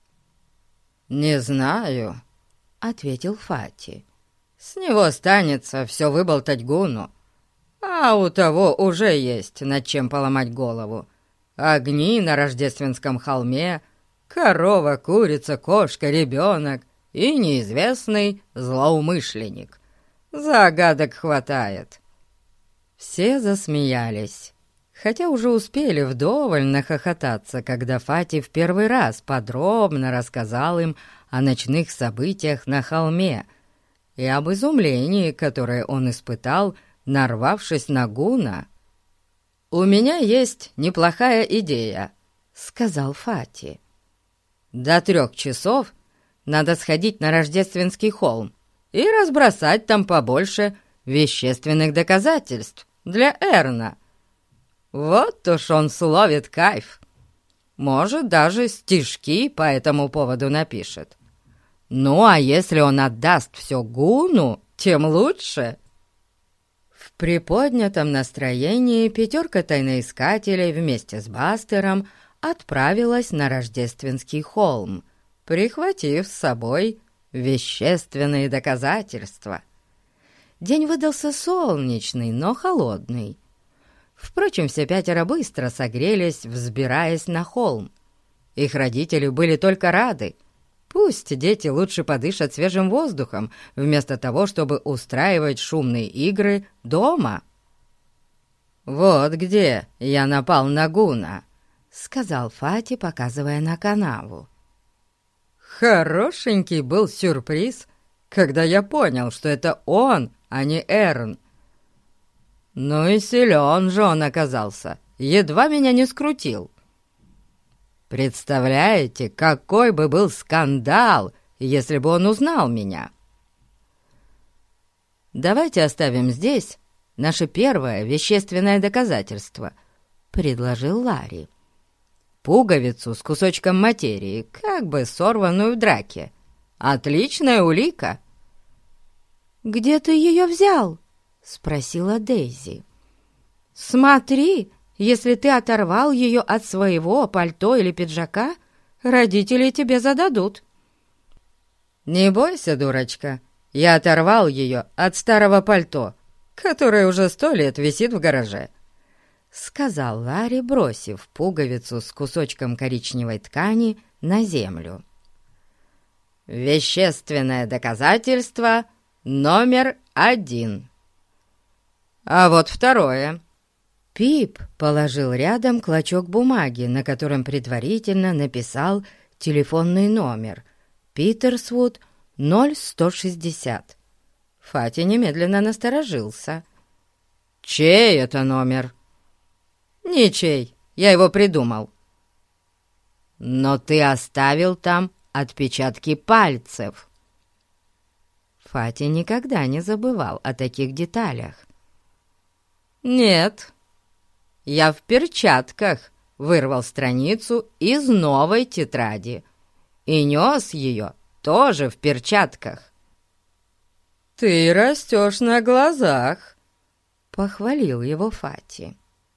«Не знаю», — ответил Фати. «С него останется все выболтать Гуну, а у того уже есть над чем поломать голову. Огни на рождественском холме, корова, курица, кошка, ребенок и неизвестный злоумышленник. Загадок хватает». Все засмеялись, хотя уже успели вдоволь нахохотаться, когда Фати в первый раз подробно рассказал им о ночных событиях на холме и об изумлении, которое он испытал, нарвавшись на Гуна. «У меня есть неплохая идея», — сказал Фати. «До 3 часов надо сходить на Рождественский холм и разбросать там побольше вещественных доказательств для Эрна. Вот уж он словит кайф. Может, даже стишки по этому поводу напишет. Ну, а если он отдаст все Гуну, тем лучше». В приподнятом настроении 5 тайноискателей вместе с Бастером отправилась на Рождественский холм, прихватив с собой вещественные доказательства. День выдался солнечный, но холодный. Впрочем, все 5 быстро согрелись, взбираясь на холм. Их родители были только рады. Пусть дети лучше подышат свежим воздухом, вместо того, чтобы устраивать шумные игры дома. «Вот где я напал на Гуна», — сказал Фати, показывая на канаву. «Хорошенький был сюрприз, когда я понял, что это он, а не Эрн. Ну и силен же он оказался, едва меня не скрутил. Представляете, какой бы был скандал, если бы он узнал меня? Давайте оставим здесь наше первое вещественное доказательство», — предложил Ларри. «Пуговицу с кусочком материи, как бы сорванную в драке. Отличная улика». «Где ты ее взял?» — спросила Дейзи. «Смотри, если ты оторвал ее от своего пальто или пиджака, родители тебе зададут». «Не бойся, дурочка, я оторвал ее от старого пальто, которое уже 100 лет висит в гараже», — сказал Ларри, бросив пуговицу с кусочком коричневой ткани на землю. «Вещественное доказательство номер 1. А вот второе». Пип положил рядом клочок бумаги, на котором предварительно написал телефонный номер «Питерсвуд 0160». Фати немедленно насторожился. «Чей это номер?» «Ничей, я его придумал». «Но ты оставил там отпечатки пальцев». Фати никогда не забывал о таких деталях. «Нет, я в перчатках вырвал страницу из новой тетради и нес ее тоже в перчатках». «Ты растешь на глазах», — похвалил его Фати.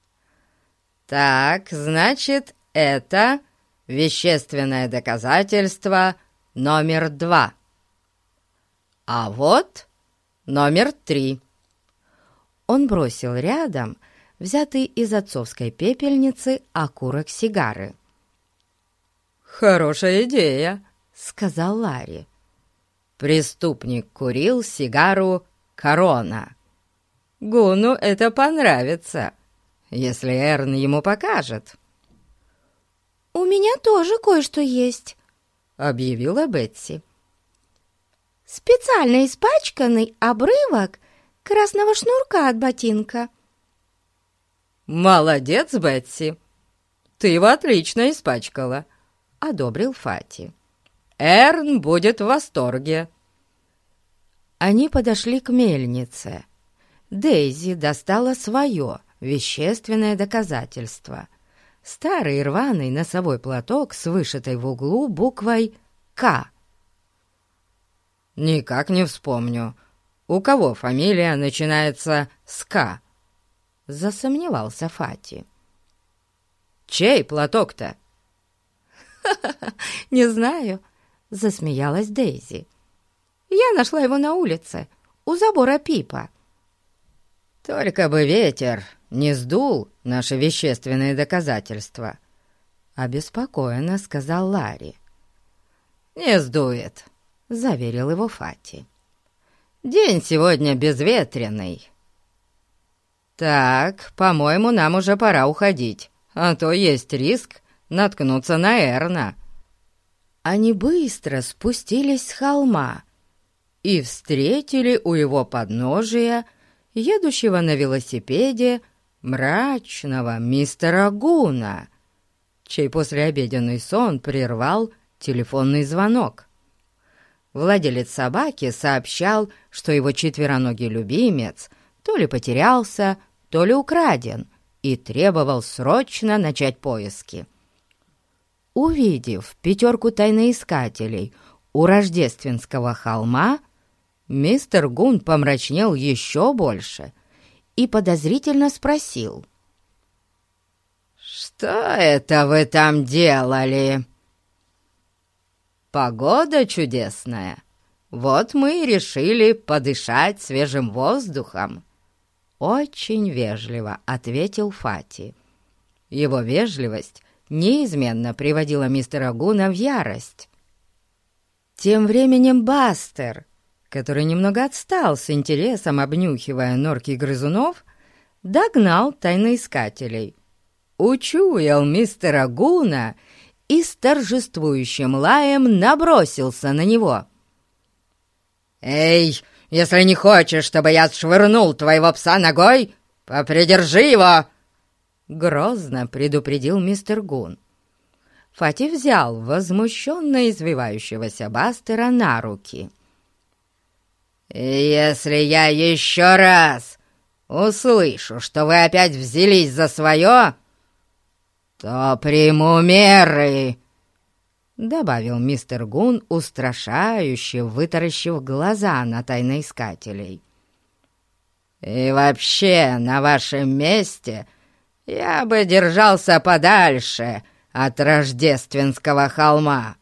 «Так, значит, это вещественное доказательство номер 2. А вот номер 3». Он бросил рядом взятый из отцовской пепельницы окурок сигары. «Хорошая идея», — сказал Ларри. Преступник курил сигару «Корона». Гуну это понравится, если Эрн ему покажет. «У меня тоже кое-что есть», — объявила Бетси. «Специально испачканный обрывок красного шнурка от ботинка». «Молодец, Бетси! ты его отлично испачкала», — одобрил Фати. «Эрн будет в восторге». Они подошли к мельнице. Дейзи достала свое вещественное доказательство. Старый рваный носовой платок с вышитой в углу буквой «К». «Никак не вспомню, у кого фамилия начинается с «К», — засомневался Фати. «Чей платок-то?» «Не знаю», — засмеялась Дейзи. «Я нашла его на улице, у забора Пипа». «Только бы ветер не сдул наши вещественные доказательства», — обеспокоенно сказал Ларри. «Не сдует», — заверил его Фати. «День сегодня безветренный. Так, по-моему, нам уже пора уходить, а то есть риск наткнуться на Эрна». Они быстро спустились с холма и встретили у его подножия едущего на велосипеде мрачного мистера Гуна, чей послеобеденный сон прервал телефонный звонок. Владелец собаки сообщал, что его четвероногий любимец то ли потерялся, то ли украден, и требовал срочно начать поиски. Увидев 5 тайноискателей у Рождественского холма, мистер Гун помрачнел еще больше и подозрительно спросил: «Что это вы там делали?» «Погода чудесная. Вот мы и решили подышать свежим воздухом», — очень вежливо ответил Фати. Его вежливость неизменно приводила мистера Гуна в ярость. Тем временем Бастер, который немного отстал с интересом, обнюхивая норки грызунов, догнал тайноискателей, учуял мистера Гуна и с торжествующим лаем набросился на него. «Эй, если не хочешь, чтобы я отшвырнул твоего пса ногой, попридержи его!» Грозно предупредил мистер Гун. Фати взял возмущенно извивающегося Бастера на руки. «Если я еще раз услышу, что вы опять взялись за свое, то приму меры», — добавил мистер Гун, устрашающе вытаращив глаза на тайноискателей. «И вообще, на вашем месте я бы держался подальше от Рождественского холма».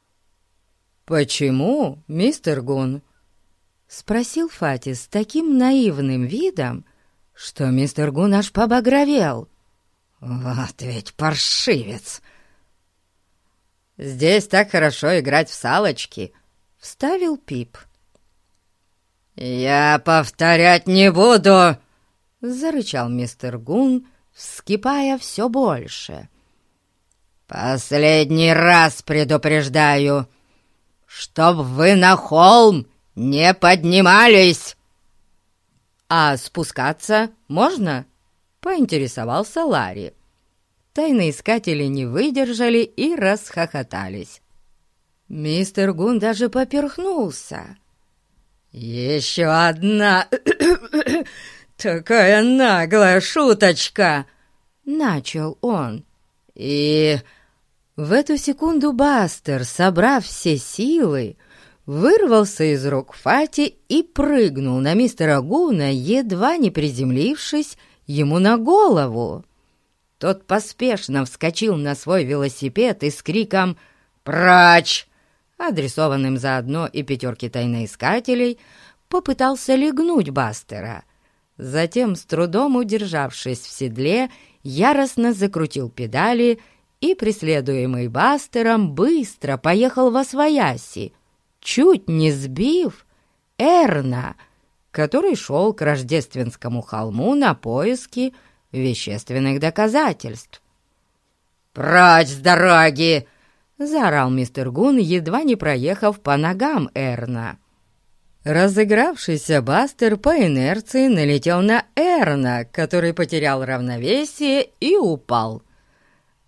«Почему, мистер Гун?» — спросил Фати с таким наивным видом, что мистер Гун аж побагровел. «Вот ведь паршивец!» «Здесь так хорошо играть в салочки», — вставил Пип. «Я повторять не буду!» — зарычал мистер Гун, вскипая все больше. «Последний раз предупреждаю, чтоб вы на холм не поднимались!» «А спускаться можно?» — поинтересовался Ларри. Тайноискатели не выдержали и расхохотались. Мистер Гун даже поперхнулся. «Еще одна такая наглая шуточка!» — начал он. И в эту секунду Бастер, собрав все силы, вырвался из рук Фати и прыгнул на мистера Гуна, едва не приземлившись ему на голову. Тот поспешно вскочил на свой велосипед и с криком «Прочь!», адресованным заодно и 5 тайноискателей, попытался легнуть Бастера. Затем, с трудом удержавшись в седле, яростно закрутил педали и, преследуемый Бастером, быстро поехал восвояси, чуть не сбив Эрна, который шел к Рождественскому холму на поиски вещественных доказательств. «Прочь с дороги!» — заорал мистер Гун, едва не проехав по ногам Эрна. Разыгравшийся Бастер по инерции налетел на Эрна, который потерял равновесие и упал.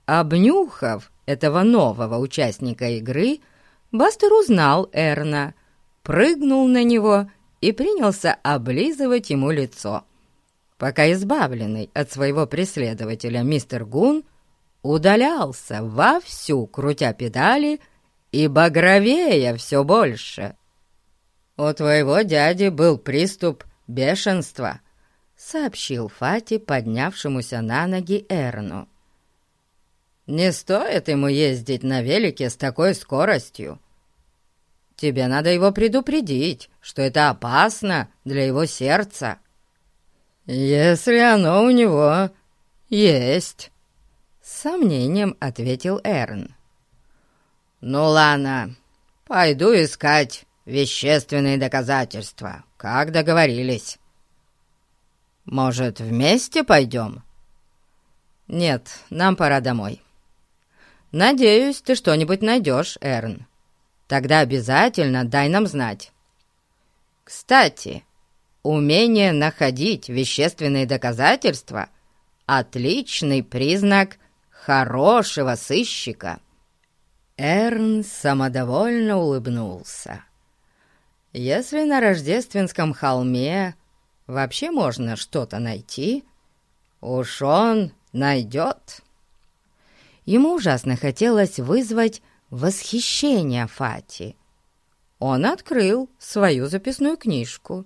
Обнюхав этого нового участника игры, Бастер узнал Эрна, прыгнул на него и принялся облизывать ему лицо, пока избавленный от своего преследователя мистер Гун удалялся вовсю, крутя педали и багровея все больше. «У твоего дяди был приступ бешенства», — сообщил Фати поднявшемуся на ноги Эрну. «Не стоит ему ездить на велике с такой скоростью. Тебе надо его предупредить, что это опасно для его сердца». «Если оно у него есть», — с сомнением ответил Эрн. «Ну ладно, пойду искать вещественные доказательства, как договорились. Может, вместе пойдем?» «Нет, нам пора домой. Надеюсь, ты что-нибудь найдешь, Эрн. Тогда обязательно дай нам знать. Кстати, умение находить вещественные доказательства — отличный признак хорошего сыщика». Эрн самодовольно улыбнулся. Если на Рождественском холме вообще можно что-то найти, уж он найдет. Ему ужасно хотелось вызвать восхищение Фати. Он открыл свою записную книжку.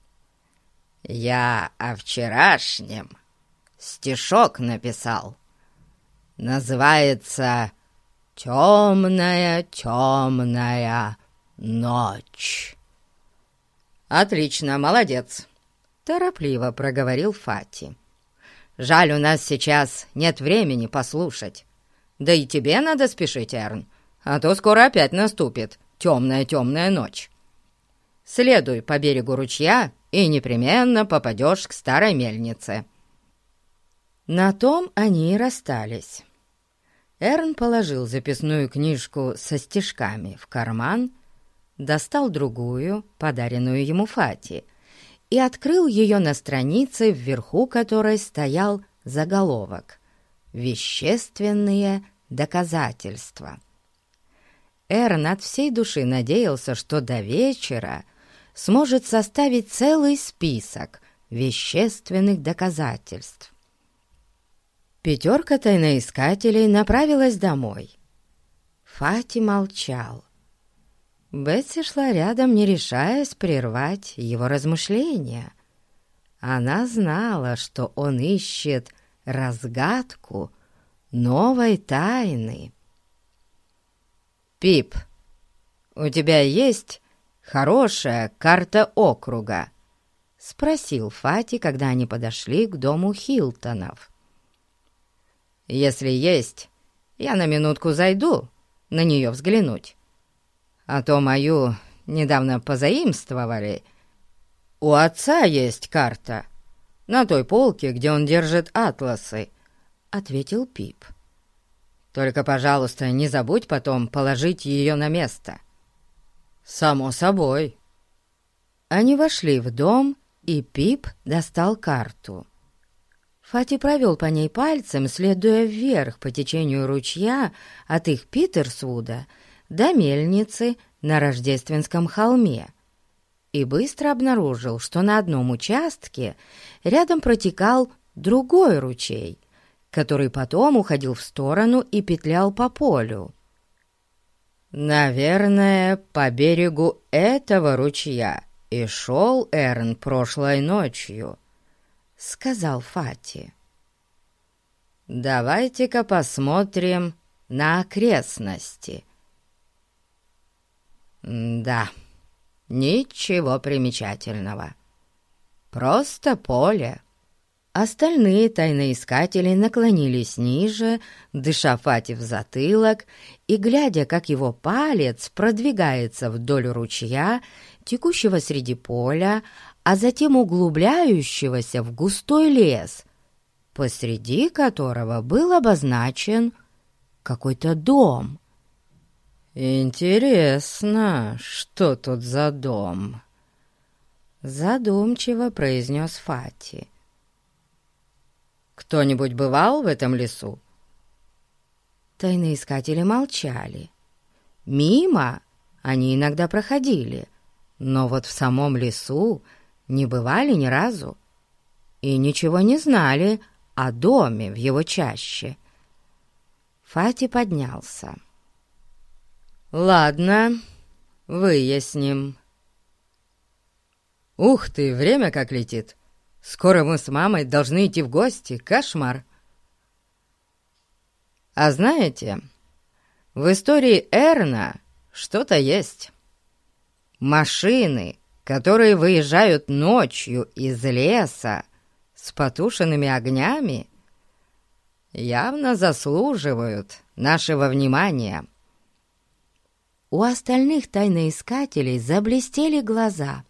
«Я о вчерашнем стишок написал. Называется «Темная, темная ночь». «Отлично, молодец», — торопливо проговорил Фати. «Жаль, у нас сейчас нет времени послушать. Да и тебе надо спешить, Эрн, а то скоро опять наступит темная-темная ночь. Следуй по берегу ручья и непременно попадешь к старой мельнице». На том они и расстались. Эрн положил записную книжку со стишками в карман, достал другую, подаренную ему Фати, и открыл ее на странице, вверху которой стоял заголовок «Вещественные доказательства». Эрн от всей души надеялся, что до вечера сможет составить целый список вещественных доказательств. Пятерка тайноискателей направилась домой. Фати молчал. Бетси шла рядом, не решаясь прервать его размышления. Она знала, что он ищет разгадку новой тайны. «Пип, у тебя есть хорошая карта округа?» — спросил Фати, когда они подошли к дому Хилтонов. «Если есть, я на минутку зайду на нее взглянуть. А то мою недавно позаимствовали. У отца есть карта на той полке, где он держит атласы», — ответил Пип. «Только, пожалуйста, не забудь потом положить ее на место». «Само собой». Они вошли в дом, и Пип достал карту. Фати провел по ней пальцем, следуя вверх по течению ручья от их Питерсвуда до мельницы на Рождественском холме, и быстро обнаружил, что на одном участке рядом протекал другой ручей, который потом уходил в сторону и петлял по полю. «Наверное, по берегу этого ручья и шел Эрн прошлой ночью», — сказал Фати. «Давайте-ка посмотрим на окрестности». Да, ничего примечательного. Просто поле. Остальные тайноискатели наклонились ниже, дыша Фати в затылок и глядя, как его палец продвигается вдоль ручья, текущего среди поля, а затем углубляющегося в густой лес, посреди которого был обозначен какой-то дом. «Интересно, что тут за дом?» — задумчиво произнес Фати. «Кто-нибудь бывал в этом лесу? Тайноискатели молчали. Мимо они иногда проходили, но вот в самом лесу не бывали ни разу и ничего не знали о доме в его чаще. Фати поднялся. «Ладно, выясним». «Ух ты, время как летит! Скоро мы с мамой должны идти в гости, кошмар!» «А знаете, в истории Эрна что-то есть. Машины, которые выезжают ночью из леса с потушенными огнями, явно заслуживают нашего внимания». У остальных тайноискателей заблестели глаза.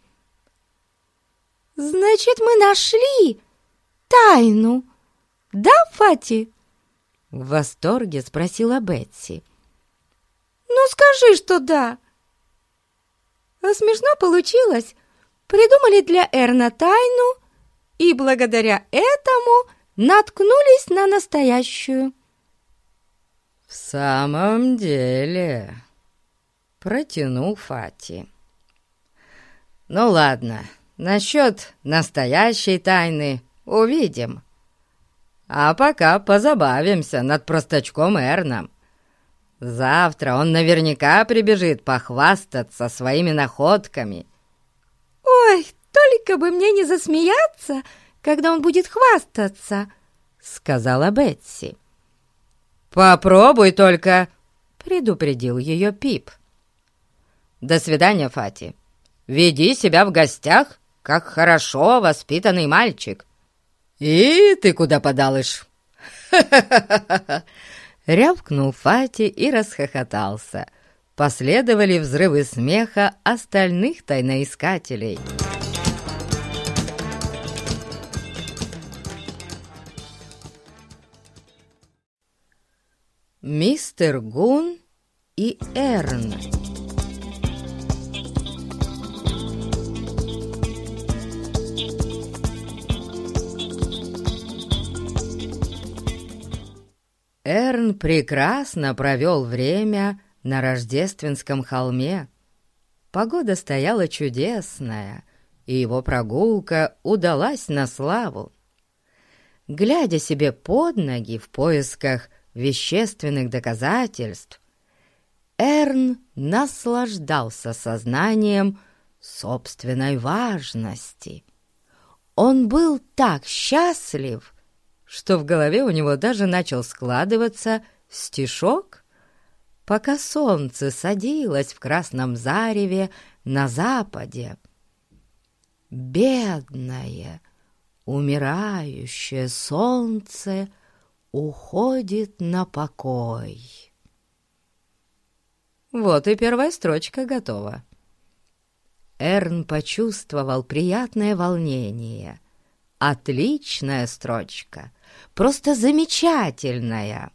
«Значит, мы нашли тайну, да, Фати?» В восторге спросила Бетси. «Ну, скажи, что да!» «А смешно получилось. Придумали для Эрна тайну, и благодаря этому наткнулись на настоящую». «В самом деле...» — протянул Фати. «Ну ладно, насчет настоящей тайны увидим. А пока позабавимся над простачком Эрном. Завтра он наверняка прибежит похвастаться своими находками». «Ой, только бы мне не засмеяться, когда он будет хвастаться», — сказала Бетси. «Попробуй только», — предупредил ее Пип. «До свидания, Фати. Веди себя в гостях, как хорошо воспитанный мальчик. И ты куда подалышь?» Рявкнул Фати и расхохотался. Последовали взрывы смеха остальных тайноискателей. Мистер Гун и Эрн. Эрн прекрасно провел время на Рождественском холме. Погода стояла чудесная, и его прогулка удалась на славу. Глядя себе под ноги в поисках вещественных доказательств, Эрн наслаждался сознанием собственной важности. Он был так счастлив, что в голове у него даже начал складываться стишок, пока солнце садилось в красном зареве на западе. «Бедное, умирающее солнце уходит на покой». Вот и первая строчка готова. Эрн почувствовал приятное волнение. Отличная строчка, просто замечательная.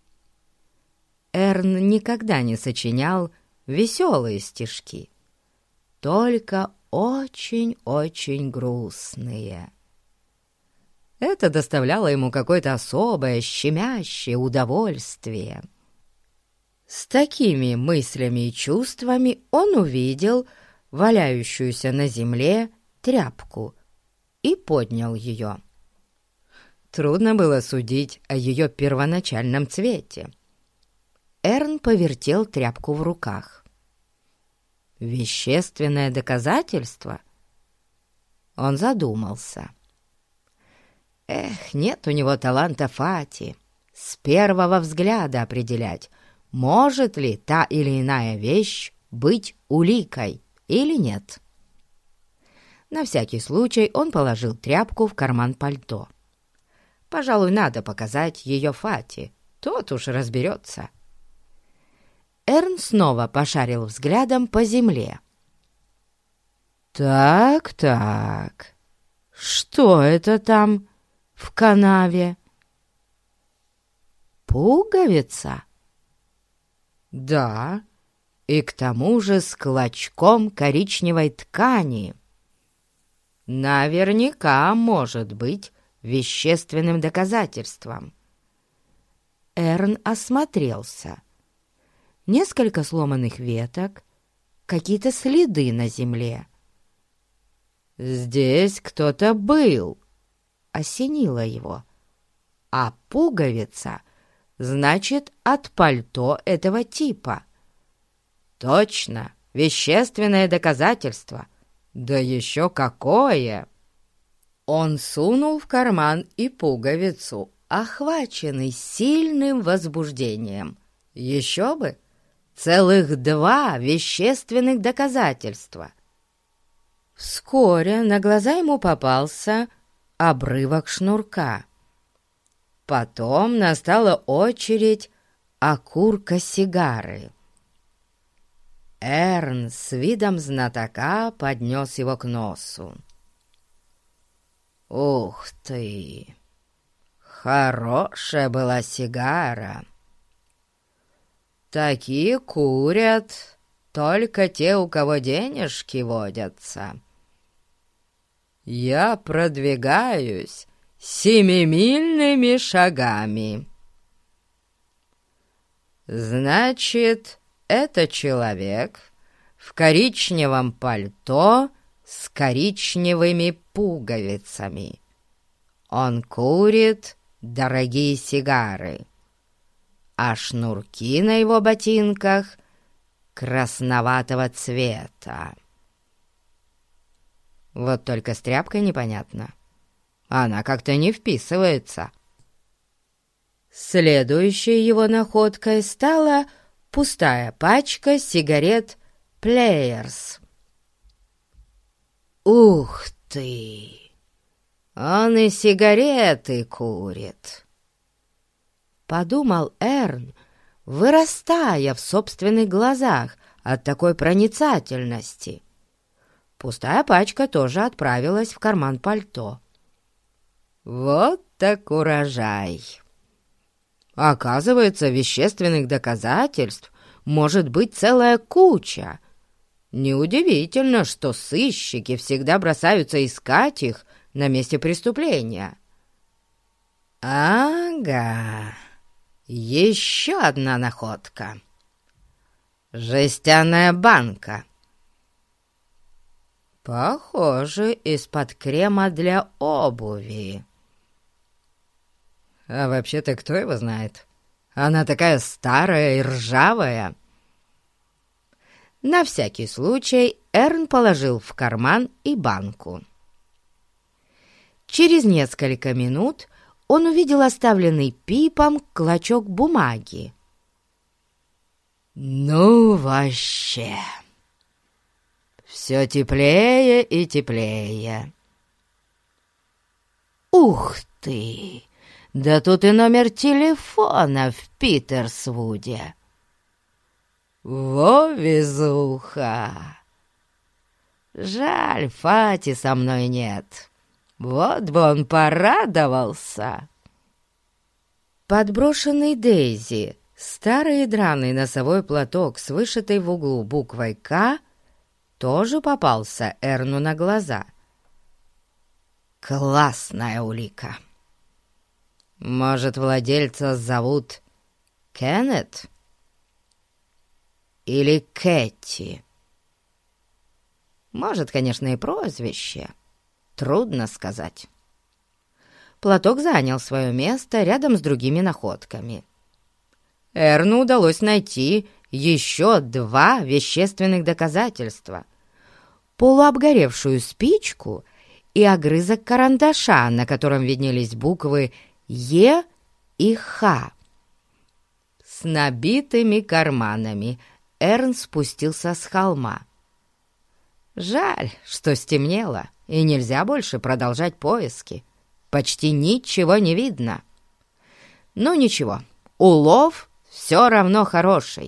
Эрн никогда не сочинял веселые стишки, только очень-очень грустные. Это доставляло ему какое-то особое щемящее удовольствие. С такими мыслями и чувствами он увидел валяющуюся на земле тряпку и поднял ее. Трудно было судить о ее первоначальном цвете. Эрн повертел тряпку в руках. Вещественное доказательство? Он задумался. Нет у него таланта Фати с первого взгляда определять, может ли та или иная вещь быть уликой или нет. На всякий случай он положил тряпку в карман пальто. Пожалуй, надо показать ее Фати, тот уж разберется. Эрн снова пошарил взглядом по земле. Так, что это там в канаве? Пуговица? Да, и к тому же с клочком коричневой ткани. Наверняка может быть вещественным доказательством. Эрн осмотрелся. Несколько сломанных веток, какие-то следы на земле. «Здесь кто-то был», — осенило его. «А пуговица, значит, от пальто этого типа. Точно, вещественное доказательство. Да еще какое!» Он сунул в карман и пуговицу, охваченный сильным возбуждением. Еще бы! Целых 2 вещественных доказательства. Вскоре на глаза ему попался обрывок шнурка. Потом настала очередь окурка сигары. Эрн с видом знатока поднес его к носу. «Ух ты! Хорошая была сигара! Такие курят только те, у кого денежки водятся. Я продвигаюсь 7-мильными шагами. Значит, это человек в коричневом пальто с коричневыми пуговицами. Он курит дорогие сигары, а шнурки на его ботинках красноватого цвета. Вот только с тряпкой непонятно. Она как-то не вписывается. Следующей его находкой стала пустая пачка сигарет «Плеерс». «Ух ты! Он и сигареты курит!» — подумал Эрн, вырастая в собственных глазах от такой проницательности. Пустая пачка тоже отправилась в карман пальто. Вот так урожай! Оказывается, вещественных доказательств может быть целая куча. Неудивительно, что сыщики всегда бросаются искать их на месте преступления. Ага, еще одна находка. Жестяная банка. Похоже, из-под крема для обуви. А вообще-то кто его знает? Она такая старая и ржавая. На всякий случай Эрн положил в карман и банку. Через несколько минут он увидел оставленный Пипом клочок бумаги. «Ну, вообще! Все теплее и теплее!» «Ух ты! Да тут и номер телефона в Питерсвуде!» «Во везуха! Жаль, Фати со мной нет. Вот бы он порадовался!» Подброшенный Дейзи старый драный носовой платок с вышитой в углу буквой «К» тоже попался Эрну на глаза. Классная улика! Может, владельца зовут Кеннет? Или Кэти? Может, конечно, и прозвище. Трудно сказать. Платок занял свое место рядом с другими находками. Эрну удалось найти еще 2 вещественных доказательства. Полуобгоревшую спичку и огрызок карандаша, на котором виднелись буквы «Е» и «Х». С набитыми карманами Эрн спустился с холма. Жаль, что стемнело, и нельзя больше продолжать поиски. Почти ничего не видно. Ну ничего, улов все равно хороший.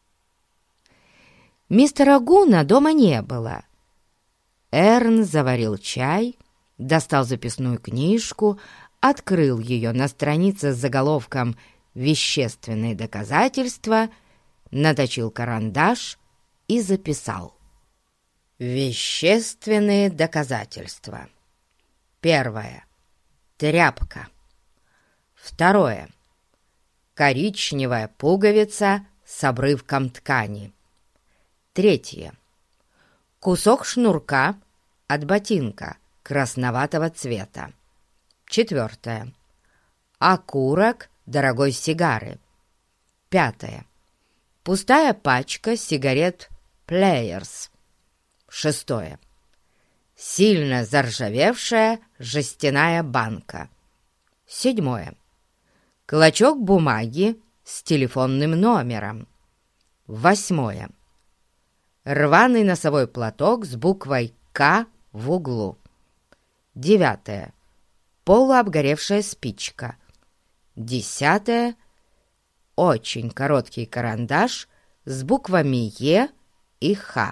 Мистера Гуна дома не было. Эрн заварил чай, достал записную книжку, открыл ее на странице с заголовком «Вещественные доказательства», наточил карандаш и записал. Вещественные доказательства. 1. Тряпка. 2. коричневая пуговица с обрывком ткани. 3. Кусок шнурка от ботинка красноватого цвета. 4. Окурок дорогой сигары. 5. Пустая пачка сигарет Players. 6. Сильно заржавевшая жестяная банка. 7. Клочок бумаги с телефонным номером. 8. Рваный носовой платок с буквой «К» в углу. 9. Полуобгоревшая спичка. 10. Очень короткий карандаш с буквами «Е» и «Х».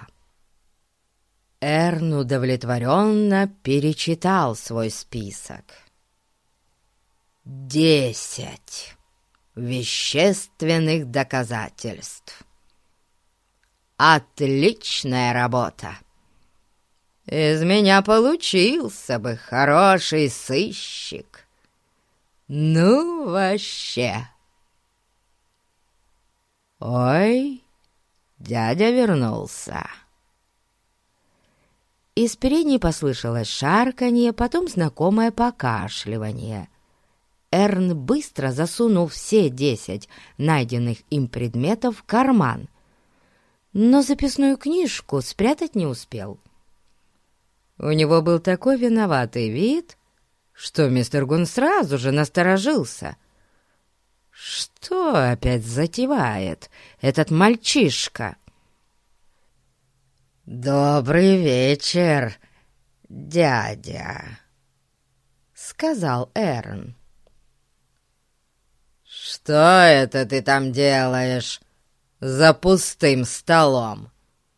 Эрн удовлетворенно перечитал свой список. 10 вещественных доказательств. Отличная работа! Из меня получился бы хороший сыщик. Ну, вообще. Ой, дядя вернулся. Из передней послышалось шарканье, потом знакомое покашливание. Эрн быстро засунул все 10 найденных им предметов в карман, но записную книжку спрятать не успел. У него был такой виноватый вид, что мистер Гун сразу же насторожился. Что опять затевает этот мальчишка? «Добрый вечер, дядя», — сказал Эрн. «Что это ты там делаешь за пустым столом?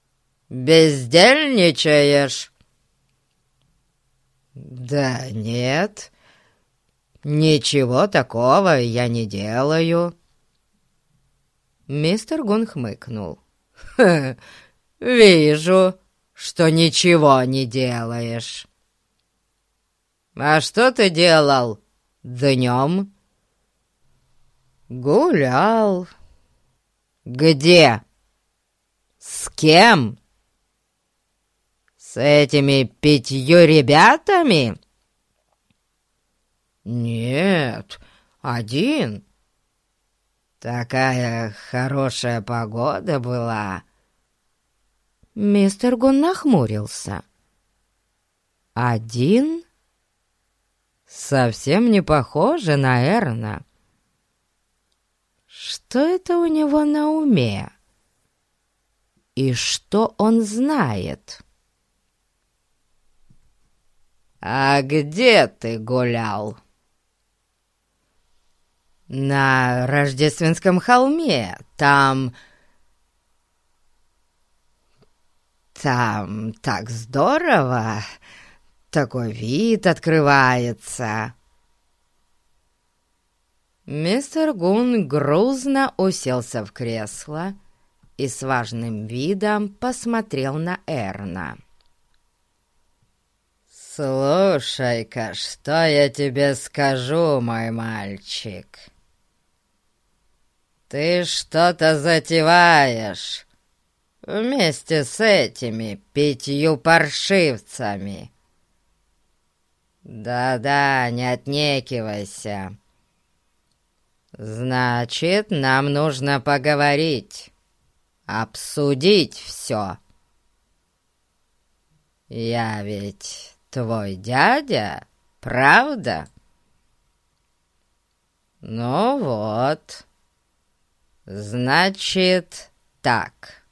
Бездельничаешь?» «Да нет, ничего такого я не делаю». Мистер Гун хмыкнул. «Ха, вижу, что ничего не делаешь. А что ты делал днем?» «Гулял». «Где? С кем? С этими 5 ребятами?» «Нет, один. Такая хорошая погода была». Мистер Гун нахмурился. «Один? Совсем не похоже на Эрна. Что это у него на уме? И что он знает?» «А где ты гулял?» «На Рождественском холме. Там так здорово. Такой вид открывается». Мистер Гун грузно уселся в кресло и с важным видом посмотрел на Эрна. «Слушай-ка, что я тебе скажу, мой мальчик? Ты что-то затеваешь вместе с этими 5 паршивцами. Да-да, не отнекивайся. Значит, нам нужно поговорить, обсудить все. Я ведь твой дядя, правда? Ну вот, значит так.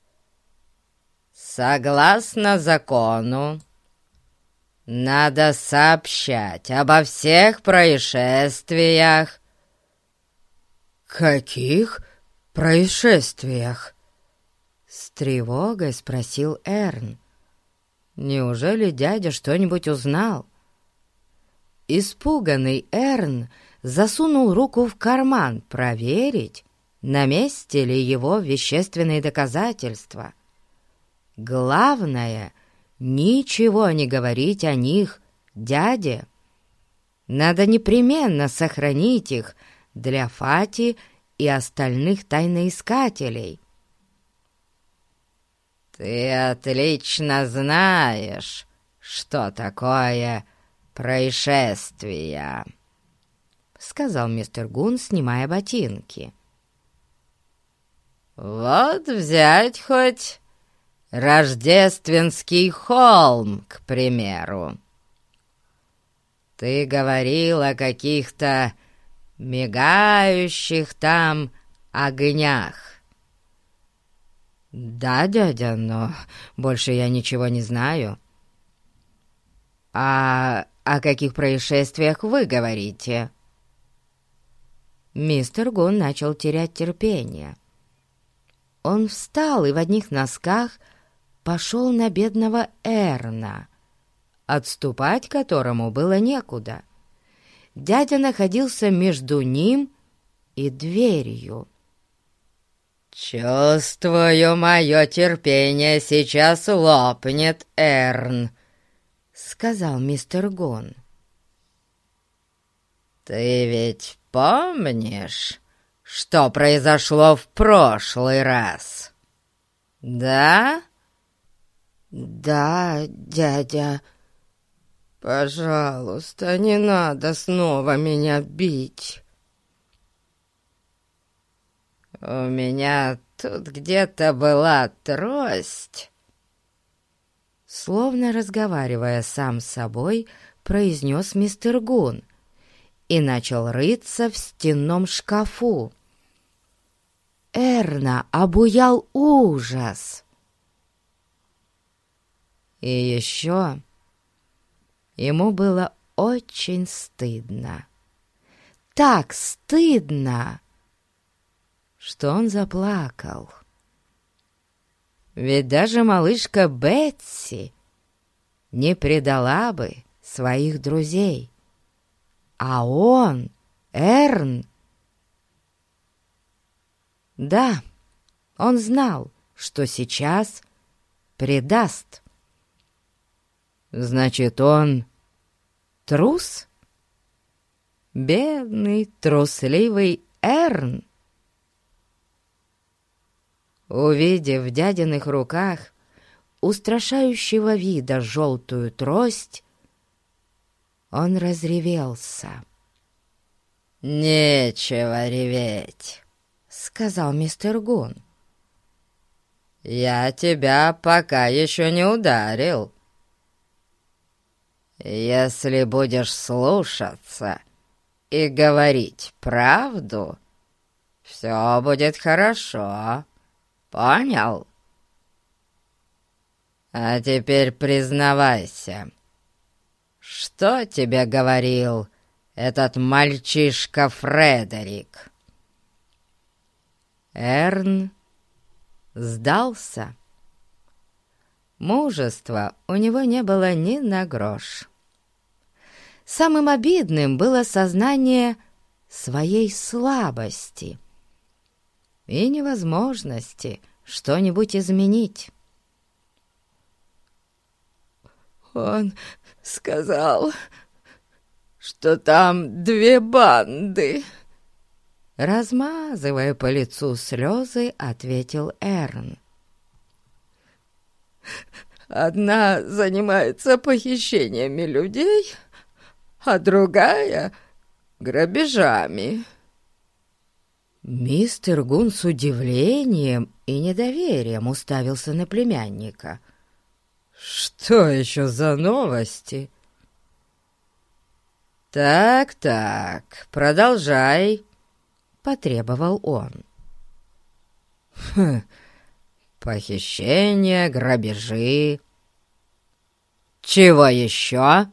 Согласно закону, надо сообщать обо всех происшествиях». «Каких происшествиях?» — с тревогой спросил Эрн. Неужели дядя что-нибудь узнал? Испуганный Эрн засунул руку в карман проверить, на месте ли его вещественные доказательства. Главное, ничего не говорить о них дяде. Надо непременно сохранить их для Фати и остальных тайноискателей. «Ты отлично знаешь, что такое происшествие», — сказал мистер Гун, снимая ботинки. «Вот взять хоть Рождественский холм, к примеру. Ты говорил о каких-то мигающих там огнях». «Да, дядя, но больше я ничего не знаю». «А о каких происшествиях вы говорите?» Мистер Гун начал терять терпение. Он встал и в одних носках пошел на бедного Эрна, отступать которому было некуда. Дядя находился между ним и дверью. «Чувствую, мое терпение сейчас лопнет, Эрн», — сказал мистер Гун. «Ты ведь помнишь, что произошло в прошлый раз? Да?» «Да, дядя. Пожалуйста, не надо снова меня бить». «У меня тут где-то была трость», — словно разговаривая сам с собой, произнес мистер Гун и начал рыться в стенном шкафу. Эрна обуял ужас. И еще ему было очень стыдно. Так стыдно, что он заплакал. Ведь даже малышка Бетси не предала бы своих друзей. А он, Эрн... Да, он знал, что сейчас предаст. Значит, он трус? Бедный, трусливый Эрн. Увидев в дядиных руках устрашающего вида желтую трость, он разревелся. «Нечего реветь», — сказал мистер Гун. «Я тебя пока еще не ударил. Если будешь слушаться и говорить правду, все будет хорошо. Понял? А теперь признавайся, что тебе говорил этот мальчишка Фредерик?» Эрн сдался. Мужества у него не было ни на грош. Самым обидным было сознание своей слабости и невозможности что-нибудь изменить. «Он сказал, что там 2 банды», — размазывая по лицу слезы, ответил Эрн. «Одна занимается похищениями людей, а другая — грабежами». Мистер Гун с удивлением и недоверием уставился на племянника. «Что еще за новости?» «Так, продолжай», — потребовал он. «Похищение, грабежи. Чего еще?»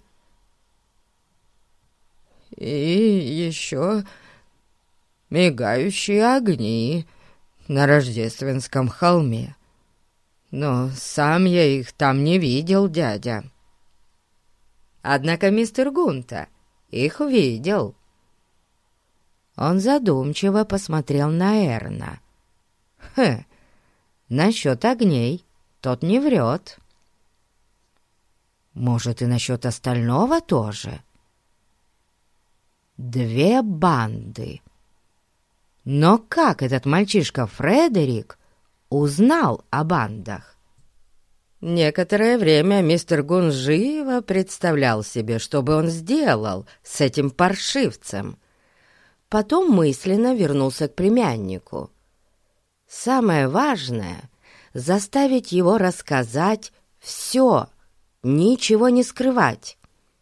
«И еще мигающие огни на Рождественском холме. Но сам я их там не видел, дядя». Однако мистер Гун-то их видел. Он задумчиво посмотрел на Эрна. Насчет огней тот не врет. Может, и насчет остального тоже. 2 банды. Но как этот мальчишка Фредерик узнал о бандах? Некоторое время мистер Гун живо представлял себе, что бы он сделал с этим паршивцем. Потом мысленно вернулся к племяннику. Самое важное — заставить его рассказать все, ничего не скрывать.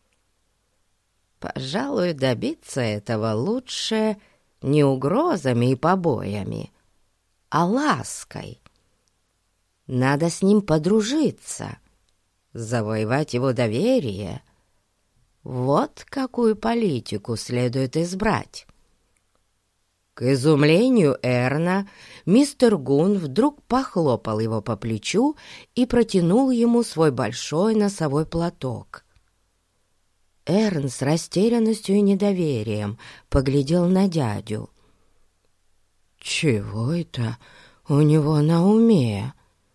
Пожалуй, добиться этого лучше не угрозами и побоями, а лаской. Надо с ним подружиться, завоевать его доверие. Вот какую политику следует избрать. К изумлению Эрна, мистер Гун вдруг похлопал его по плечу и протянул ему свой большой носовой платок. Эрн с растерянностью и недоверием поглядел на дядю. «Чего это у него на уме?»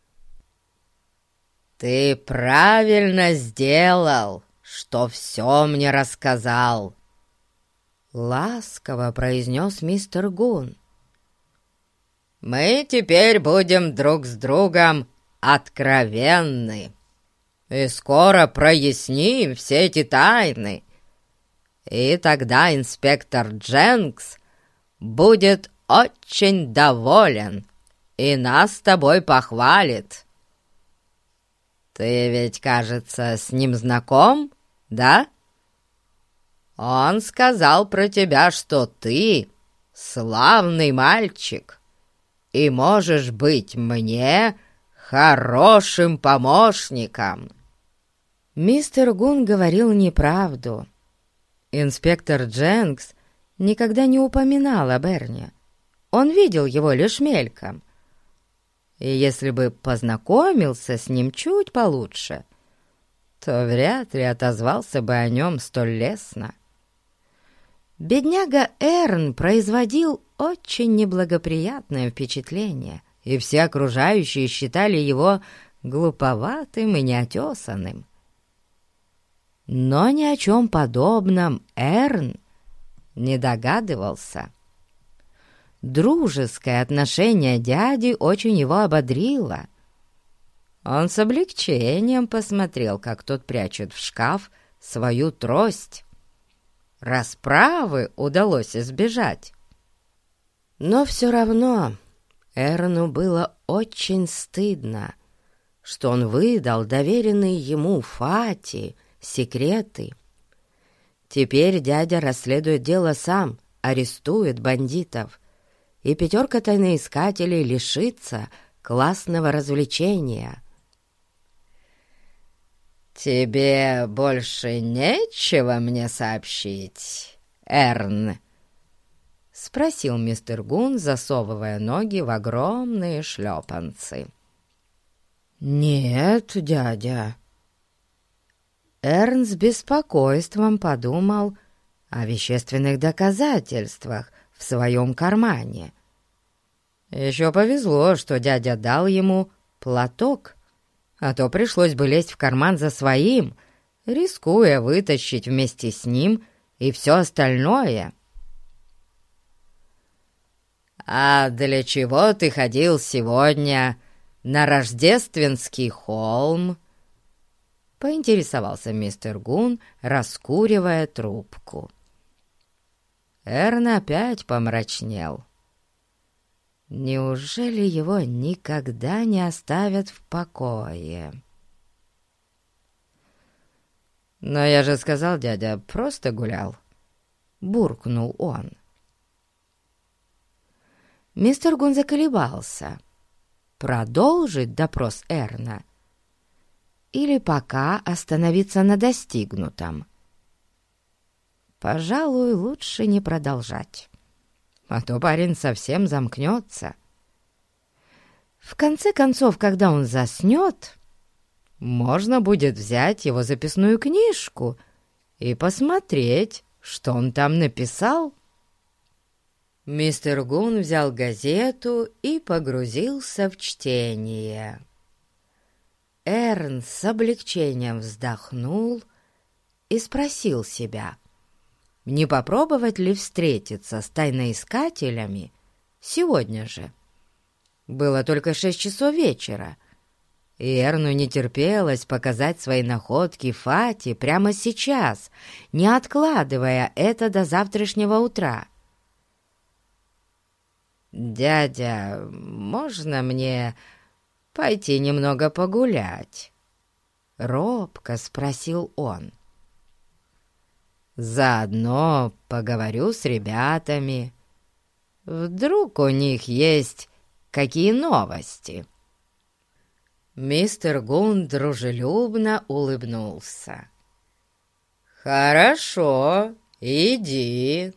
«Ты правильно сделал, что все мне рассказал», — ласково произнес мистер Гун. «Мы теперь будем друг с другом откровенны и скоро проясним все эти тайны, и тогда инспектор Дженкс будет очень доволен и нас с тобой похвалит. Ты ведь, кажется, с ним знаком, да? Он сказал про тебя, что ты славный мальчик и можешь быть мне хорошим помощником». Мистер Гун говорил неправду. Инспектор Дженкс никогда не упоминал об Эрне. Он видел его лишь мельком. И если бы познакомился с ним чуть получше, то вряд ли отозвался бы о нем столь лестно. Бедняга Эрн производил очень неблагоприятное впечатление, и все окружающие считали его глуповатым и неотесанным. Но ни о чем подобном Эрн не догадывался. Дружеское отношение дяди очень его ободрило. Он с облегчением посмотрел, как тот прячет в шкаф свою трость. Расправы удалось избежать. Но все равно Эрну было очень стыдно, что он выдал доверенные ему Фати секреты. Теперь дядя расследует дело сам, арестует бандитов, и 5 тайноискателей лишится классного развлечения. «Тебе больше нечего мне сообщить, Эрн?» — спросил мистер Гун, засовывая ноги в огромные шлепанцы. «Нет, дядя». Эрн с беспокойством подумал о вещественных доказательствах в своем кармане. Еще повезло, что дядя дал ему платок, а то пришлось бы лезть в карман за своим, рискуя вытащить вместе с ним и все остальное. «А для чего ты ходил сегодня на Рождественский холм?» — поинтересовался мистер Гун, раскуривая трубку. Эрн опять помрачнел. Неужели его никогда не оставят в покое? «Но я же сказал, дядя, просто гулял», — буркнул он. Мистер Гун заколебался. Продолжить допрос Эрна или пока остановиться на достигнутом? Пожалуй, лучше не продолжать, а то парень совсем замкнется. В конце концов, когда он заснет, можно будет взять его записную книжку и посмотреть, что он там написал. Мистер Гун взял газету и погрузился в чтение. Эрн с облегчением вздохнул и спросил себя, не попробовать ли встретиться с тайноискателями сегодня же. Было только 6 часов вечера, и Эрну не терпелось показать свои находки Фати прямо сейчас, не откладывая это до завтрашнего утра. «Дядя, можно мне пойти немного погулять?» — робко спросил он. «Заодно поговорю с ребятами. Вдруг у них есть какие новости?» Мистер Гун дружелюбно улыбнулся. «Хорошо, иди.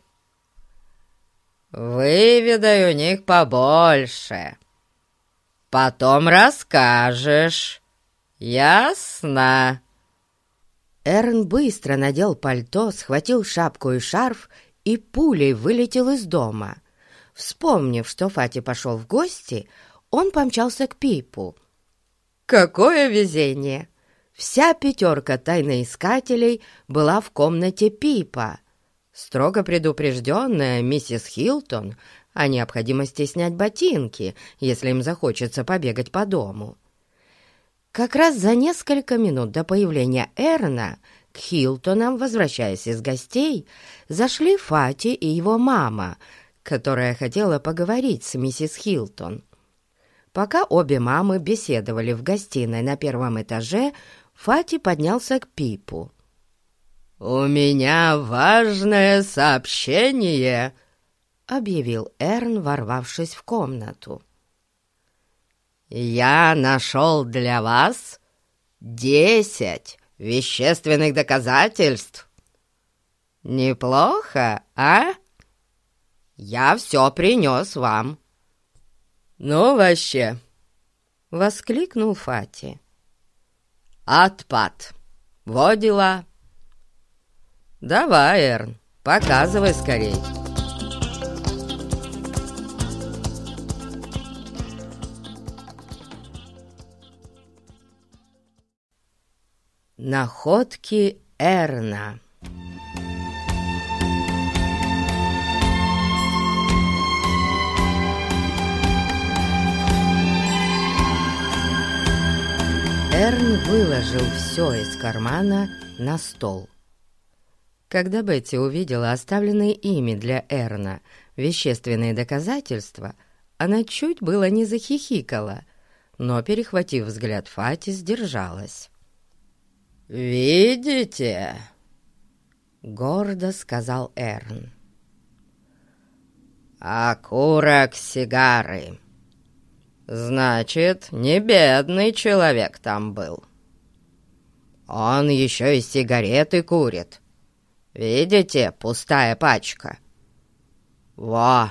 Выведай у них побольше. Потом расскажешь. Ясно?» Эрн быстро надел пальто, схватил шапку и шарф и пулей вылетел из дома. Вспомнив, что Фати пошел в гости, он помчался к Пипу. Какое везение! Вся 5 тайноискателей была в комнате Пипа. Строго предупрежденная миссис Хилтон о необходимости снять ботинки, если им захочется побегать по дому. Как раз за несколько минут до появления Эрна к Хилтонам, возвращаясь из гостей, зашли Фати и его мама, которая хотела поговорить с миссис Хилтон. Пока обе мамы беседовали в гостиной на 1 этаже, Фати поднялся к Пипу. «У меня важное сообщение», — объявил Эрн, ворвавшись в комнату. «Я нашел для вас 10 вещественных доказательств. Неплохо, а? Я все принес вам». «Ну, вообще!» — воскликнул Фати. «Отпад! Во дела! Давай, Эрн, показывай скорей!» Находки Эрна. Эрн выложил все из кармана на стол. Когда Бетти увидела оставленные ими для Эрна вещественные доказательства, она чуть было не захихикала, но, перехватив взгляд Фати, сдержалась. «Видите?» — гордо сказал Эрн. «Окурок сигары. Значит, не бедный человек там был. Он еще и сигареты курит. Видите, пустая пачка? Во!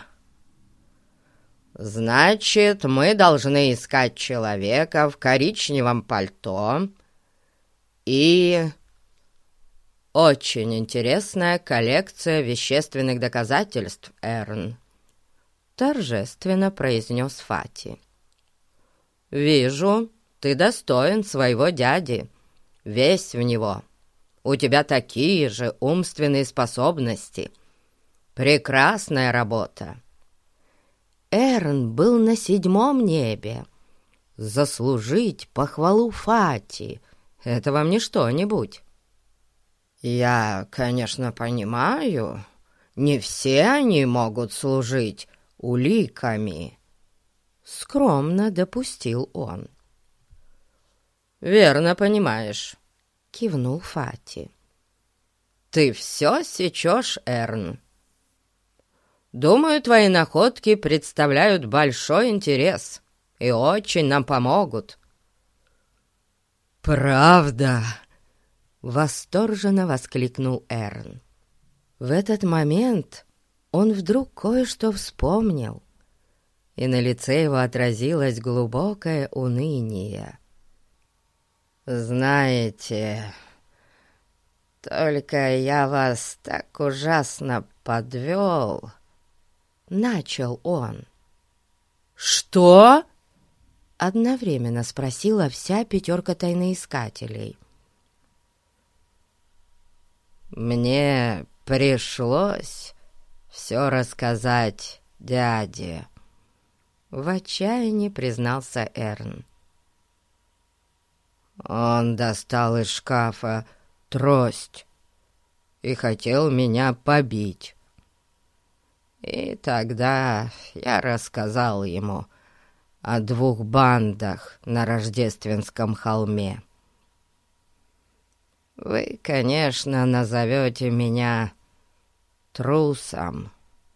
Значит, мы должны искать человека в коричневом пальто и... Очень интересная коллекция вещественных доказательств, Эрн», — торжественно произнес Фати. «Вижу, ты достоин своего дяди, весь в него. У тебя такие же умственные способности. Прекрасная работа». Эрн был на 7 небе. Заслужить похвалу Фати — это вам не что-нибудь. «Я, конечно, понимаю, не все они могут служить уликами», — скромно допустил он. «Верно понимаешь», — кивнул Фати. «Ты все сечешь, Эрн. Думаю, твои находки представляют большой интерес и очень нам помогут». «Правда?» — восторженно воскликнул Эрн. В этот момент он вдруг кое-что вспомнил, и на лице его отразилось глубокое уныние. «Знаете, только я вас так ужасно подвел», — начал он. «Что?» — одновременно спросила вся 5 тайноискателей. «Мне пришлось все рассказать дяде», в отчаянии признался Эрн. Он достал из шкафа трость и хотел меня побить. И тогда я рассказал ему о 2 бандах на Рождественском холме. Вы, конечно, назовете меня трусом,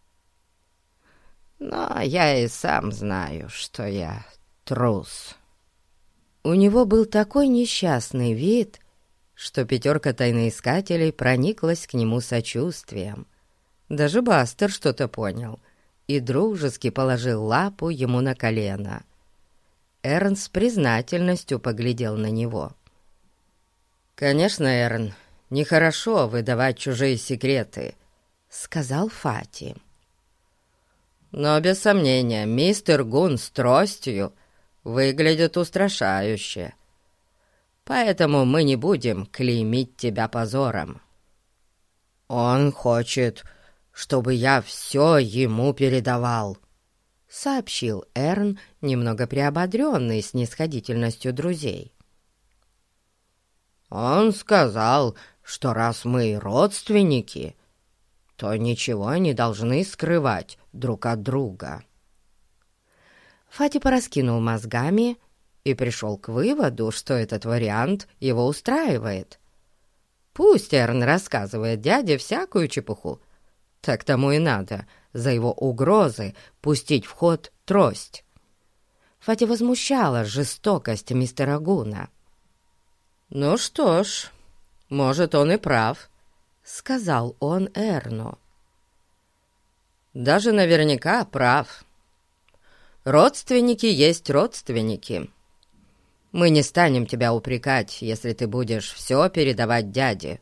но я и сам знаю, что я трус». У него был такой несчастный вид, что 5 тайноискателей прониклась к нему сочувствием. Даже Бастер что-то понял и дружески положил лапу ему на колено. Эрн с признательностью поглядел на него. «Конечно, Эрн, нехорошо выдавать чужие секреты», — сказал Фати. «Но без сомнения, мистер Гун с тростью выглядит устрашающе, поэтому мы не будем клеймить тебя позором». «Он хочет, чтобы я все ему передавал», — сообщил Эрн, немного приободренный снисходительностью друзей. «Он сказал, что раз мы родственники, то ничего не должны скрывать друг от друга». Фати пораскинул мозгами и пришел к выводу, что этот вариант его устраивает. Пусть Эрн рассказывает дяде всякую чепуху. Так тому и надо за его угрозы пустить в ход трость. Фати возмущала жестокость мистера Гуна. «Ну что ж, может, он и прав», — сказал он Эрну. «Даже наверняка прав. Родственники есть родственники. Мы не станем тебя упрекать, если ты будешь все передавать дяде».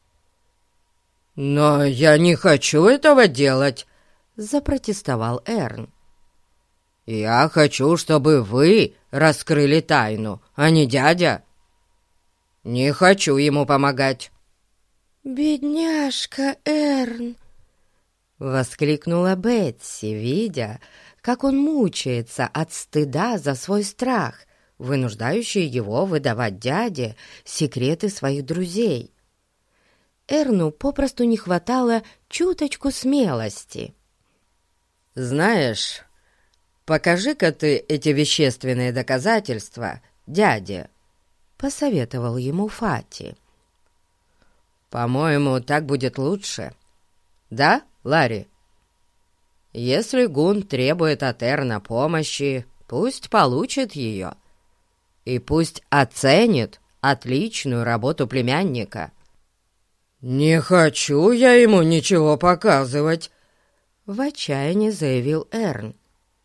«Но я не хочу этого делать», — запротестовал Эрн. «Я хочу, чтобы вы раскрыли тайну, а не дядя. Не хочу ему помогать». «Бедняжка Эрн!» — воскликнула Бетси, видя, как он мучается от стыда за свой страх, вынуждающий его выдавать дяде секреты своих друзей. Эрну попросту не хватало чуточку смелости. «Знаешь, покажи-ка ты эти вещественные доказательства дяде», — посоветовал ему Фати. «По-моему, так будет лучше. Да, Ларри? Если Гун требует от Эрна помощи, пусть получит ее. И пусть оценит отличную работу племянника». «Не хочу я ему ничего показывать», — в отчаянии заявил Эрн.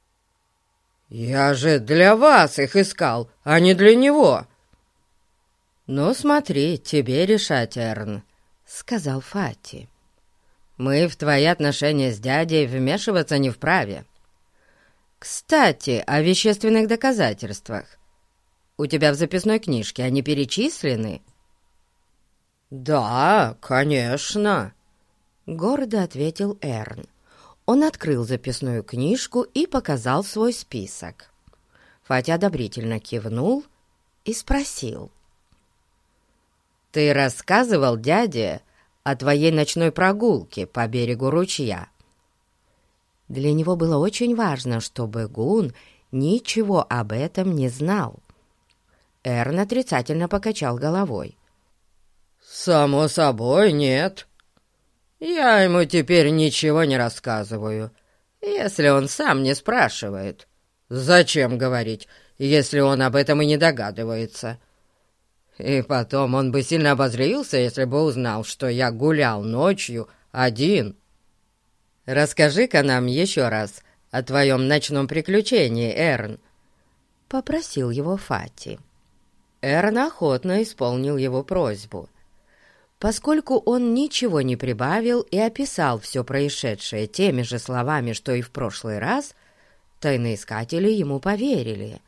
«Я же для вас их искал, а не для него». «Ну, смотри, тебе решать, Эрн», — сказал Фати. «Мы в твои отношения с дядей вмешиваться не вправе. Кстати, о вещественных доказательствах. У тебя в записной книжке они перечислены?» «Да, конечно», — гордо ответил Эрн. Он открыл записную книжку и показал свой список. Фати одобрительно кивнул и спросил. «Ты рассказывал дяде о твоей ночной прогулке по берегу ручья?» Для него было очень важно, чтобы Гун ничего об этом не знал. Эрн отрицательно покачал головой. «Само собой, нет. Я ему теперь ничего не рассказываю, если он сам не спрашивает. Зачем говорить, если он об этом и не догадывается? И потом он бы сильно обозлился, если бы узнал, что я гулял ночью один». «Расскажи-ка нам еще раз о твоем ночном приключении, Эрн», — попросил его Фати. Эрн охотно исполнил его просьбу. Поскольку он ничего не прибавил и описал все происшедшее теми же словами, что и в прошлый раз, тайноискатели ему поверили.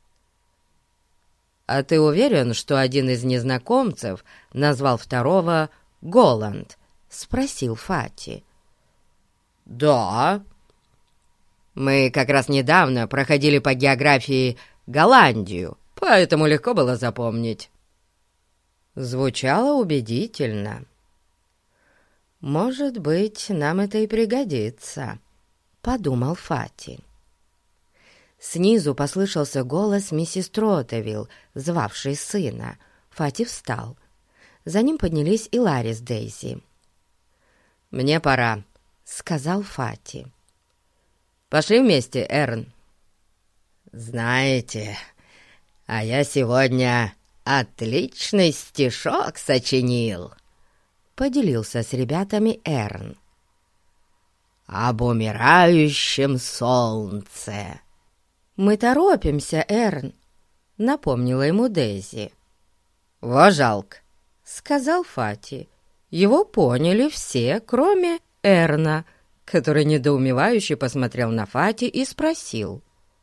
«А ты уверен, что один из незнакомцев назвал второго Голланд?» — спросил Фати. «Да». Мы как раз недавно проходили по географии Голландию, поэтому легко было запомнить». Звучало убедительно. «Может быть, нам это и пригодится», — подумал Фати. Снизу послышался голос миссис Тротевилл, звавшей сына. Фати встал. За ним поднялись и Ларри с Дейзи. «Мне пора», — сказал Фати. «Пошли вместе, Эрн». «Знаете, а я сегодня отличный стишок сочинил», — поделился с ребятами Эрн. «Об умирающем солнце». «Мы торопимся, Эрн», — напомнила ему Дейзи. «Во жалко», — сказал Фати. Его поняли все, кроме Эрна, который недоумевающе посмотрел на Фати и спросил.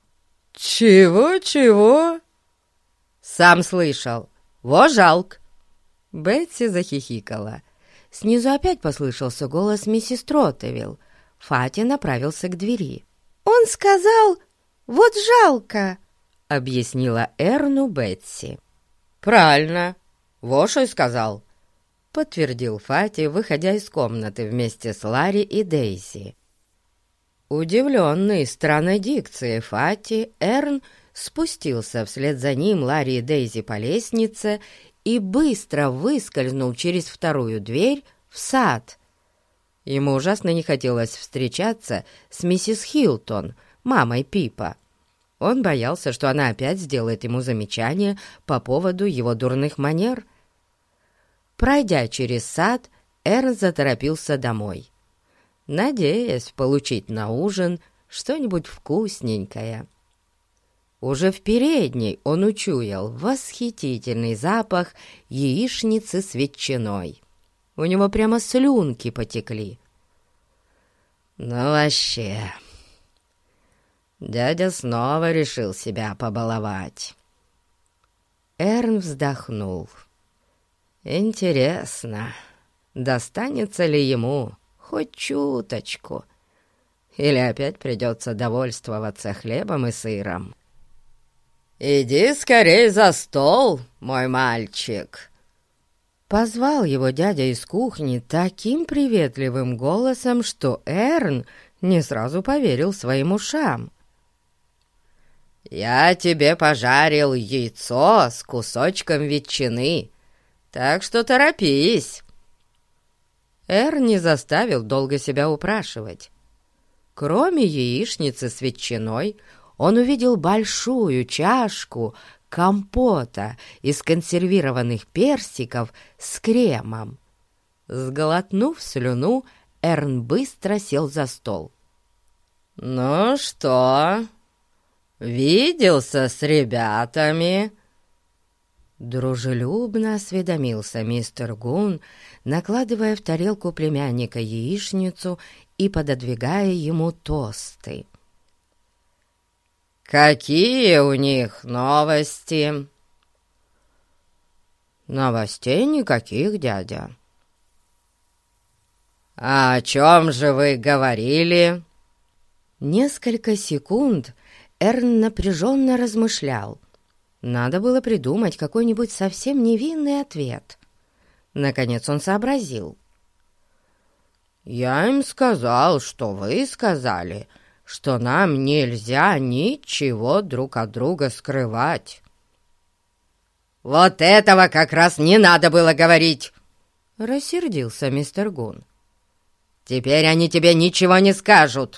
«Чего?» «Сам слышал. Во жалко». Бетси захихикала. Снизу опять послышался голос миссис Тротевилл. Фати направился к двери. «Он сказал, вот жалко», — объяснила Эрну Бетси. «Правильно, во что и сказал», — подтвердил Фати, выходя из комнаты вместе с Ларри и Дейзи. Удивленный странной дикцией Фати, Эрн спустился вслед за ним Ларри и Дейзи по лестнице и быстро выскользнул через вторую дверь в сад. Ему ужасно не хотелось встречаться с миссис Хилтон, мамой Пипа. Он боялся, что она опять сделает ему замечание по поводу его дурных манер. Пройдя через сад, Эрн заторопился домой, надеясь получить на ужин что-нибудь вкусненькое. Уже в передней он учуял восхитительный запах яичницы с ветчиной. У него прямо слюнки потекли. «Ну вообще, дядя снова решил себя побаловать». Эрн вздохнул. «Интересно, достанется ли ему хоть чуточку, или опять придется довольствоваться хлебом и сыром?» «Иди скорей за стол, мой мальчик!» Позвал его дядя из кухни таким приветливым голосом, что Эрн не сразу поверил своим ушам. «Я тебе пожарил яйцо с кусочком ветчины, так что торопись!» Эрн не заставил долго себя упрашивать. Кроме яичницы с ветчиной, он увидел большую чашку компота из консервированных персиков с кремом. Сглотнув слюну, Эрн быстро сел за стол. «Ну что, виделся с ребятами?» Дружелюбно осведомился мистер Гун, накладывая в тарелку племянника яичницу и пододвигая ему тосты. «Какие у них новости?» «Новостей никаких, дядя». «А о чем же вы говорили?» Несколько секунд Эрн напряженно размышлял. Надо было придумать какой-нибудь совсем невинный ответ. Наконец он сообразил. «Я им сказал, что вы сказали, что нам нельзя ничего друг от друга скрывать». «Вот этого как раз не надо было говорить!» — рассердился мистер Гун. «Теперь они тебе ничего не скажут».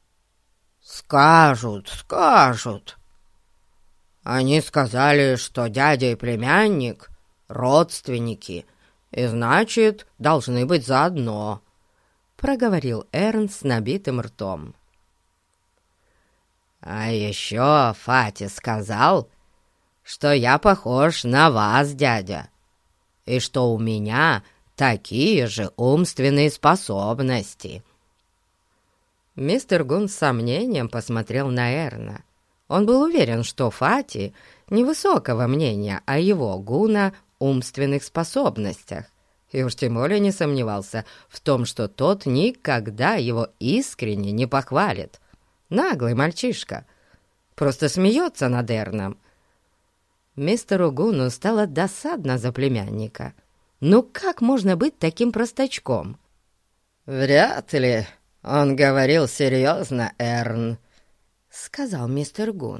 «Скажут. Они сказали, что дядя и племянник — родственники, и, значит, должны быть заодно», — проговорил Эрн с набитым ртом. «А еще Фати сказал, что я похож на вас, дядя, и что у меня такие же умственные способности». Мистер Гун с сомнением посмотрел на Эрна. Он был уверен, что Фати невысокого мнения о его, Гуна, умственных способностях, и уж тем более не сомневался в том, что тот никогда его искренне не похвалит. Наглый мальчишка. Просто смеется над Эрном. Мистеру Гуну стало досадно за племянника. Ну как можно быть таким простачком? «Вряд ли он говорил серьезно, Эрн», — сказал мистер Гун.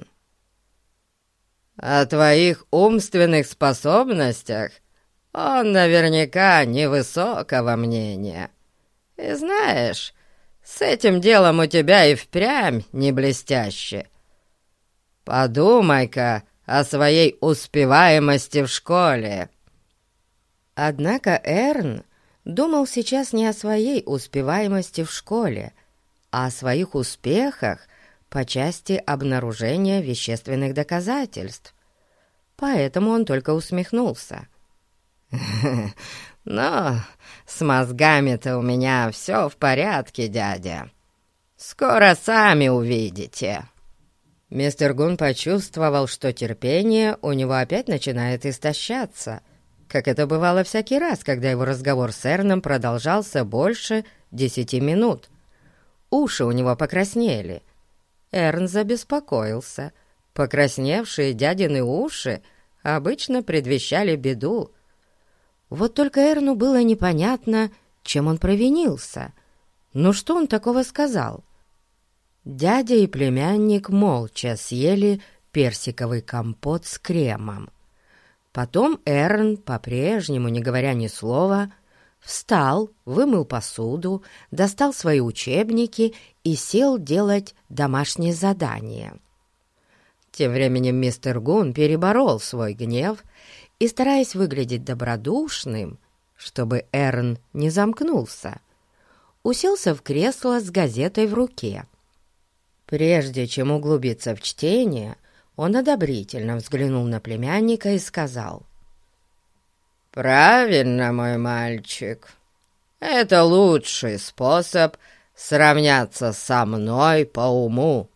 «О твоих умственных способностях он наверняка невысокого мнения. И знаешь, с этим делом у тебя и впрямь не блестяще. Подумай-ка о своей успеваемости в школе». Однако Эрн думал сейчас не о своей успеваемости в школе, а о своих успехах по части обнаружения вещественных доказательств. Поэтому он только усмехнулся. «Но с мозгами-то у меня все в порядке, дядя. Скоро сами увидите». Мистер Гун почувствовал, что терпение у него опять начинает истощаться, как это бывало всякий раз, когда его разговор с Эрном продолжался больше 10 минут. Уши у него покраснели. Эрн забеспокоился. Покрасневшие дядины уши обычно предвещали беду. Вот только Эрну было непонятно, чем он провинился. Ну что он такого сказал? Дядя и племянник молча съели персиковый компот с кремом. Потом Эрн, по-прежнему не говоря ни слова, встал, вымыл посуду, достал свои учебники и сел делать домашнее задание. Тем временем мистер Гун переборол свой гнев и, стараясь выглядеть добродушным, чтобы Эрн не замкнулся, уселся в кресло с газетой в руке. Прежде чем углубиться в чтение, он одобрительно взглянул на племянника и сказал: «Правильно, мой мальчик. Это лучший способ сравняться со мной по уму.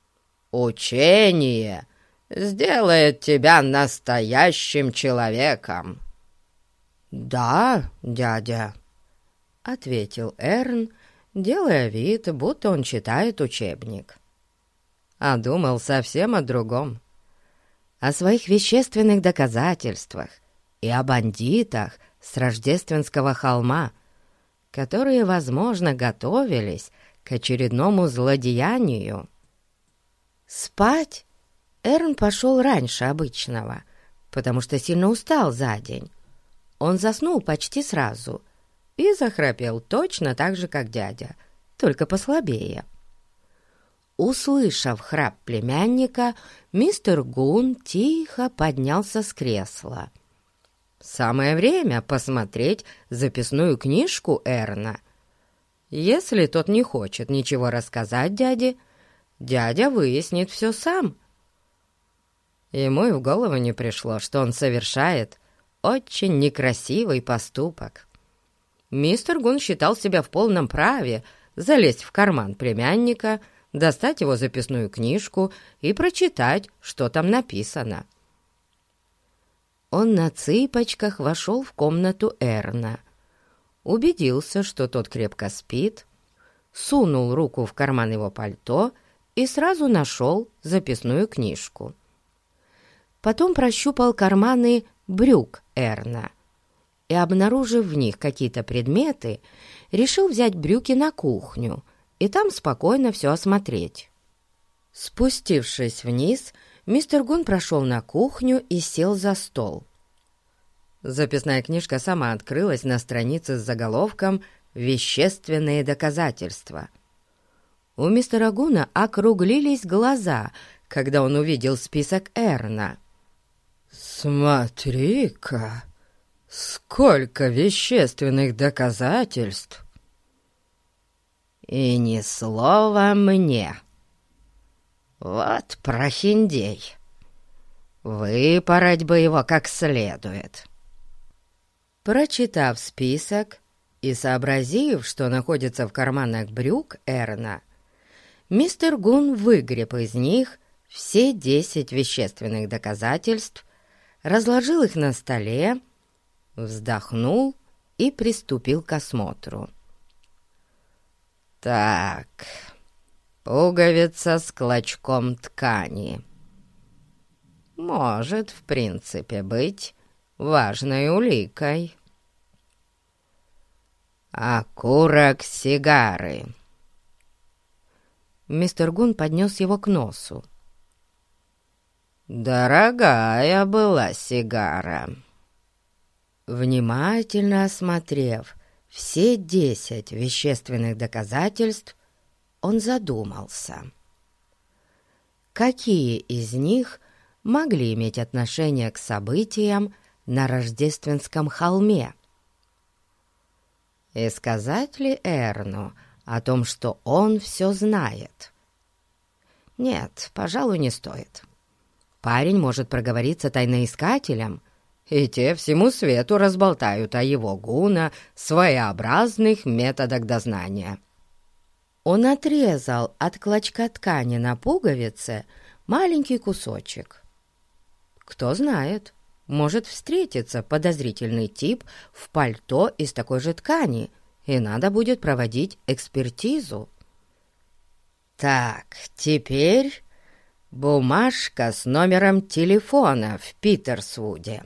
Учение сделает тебя настоящим человеком». «Да, дядя», — ответил Эрн, делая вид, будто он читает учебник. А думал совсем о другом. О своих вещественных доказательствах и о бандитах с Рождественского холма, которые, возможно, готовились к очередному злодеянию. Спать Эрн пошел раньше обычного, потому что сильно устал за день. Он заснул почти сразу и захрапел точно так же, как дядя, только послабее. Услышав храп племянника, мистер Гун тихо поднялся с кресла. Самое время посмотреть записную книжку Эрна. Если тот не хочет ничего рассказать дяде, дядя выяснит все сам. Ему и в голову не пришло, что он совершает очень некрасивый поступок. Мистер Гун считал себя в полном праве залезть в карман племянника, достать его записную книжку и прочитать, что там написано. Он на цыпочках вошел в комнату Эрна, убедился, что тот крепко спит, сунул руку в карман его пальто и сразу нашел записную книжку. Потом прощупал карманы брюк Эрна и, обнаружив в них какие-то предметы, решил взять брюки на кухню и там спокойно все осмотреть. Спустившись вниз, мистер Гун прошел на кухню и сел за стол. Записная книжка сама открылась на странице с заголовком «Вещественные доказательства». У мистера Гуна округлились глаза, когда он увидел список Эрна. «Смотри-ка, сколько вещественных доказательств!» «И ни слова мне. Вот прохиндей. Выпороть бы его как следует». Прочитав список и сообразив, что находится в карманах брюк Эрна, мистер Гун выгреб из них все 10 вещественных доказательств, разложил их на столе, вздохнул и приступил к осмотру. «Так, пуговица с клочком ткани. Может, в принципе, быть важной уликой. Окурок сигары. Мистер Гун поднес его к носу. Дорогая была сигара. Внимательно осмотрев все 10 вещественных доказательств, он задумался. Какие из них могли иметь отношение к событиям на Рождественском холме? И сказать ли Эрну о том, что он все знает? Нет, пожалуй, не стоит. Парень может проговориться тайноискателям, и те всему свету разболтают о его Гуна своеобразных методах дознания. Он отрезал от клочка ткани на пуговице маленький кусочек. Кто знает, может встретиться подозрительный тип в пальто из такой же ткани, и надо будет проводить экспертизу. Так, теперь бумажка с номером телефона в Питерсвуде.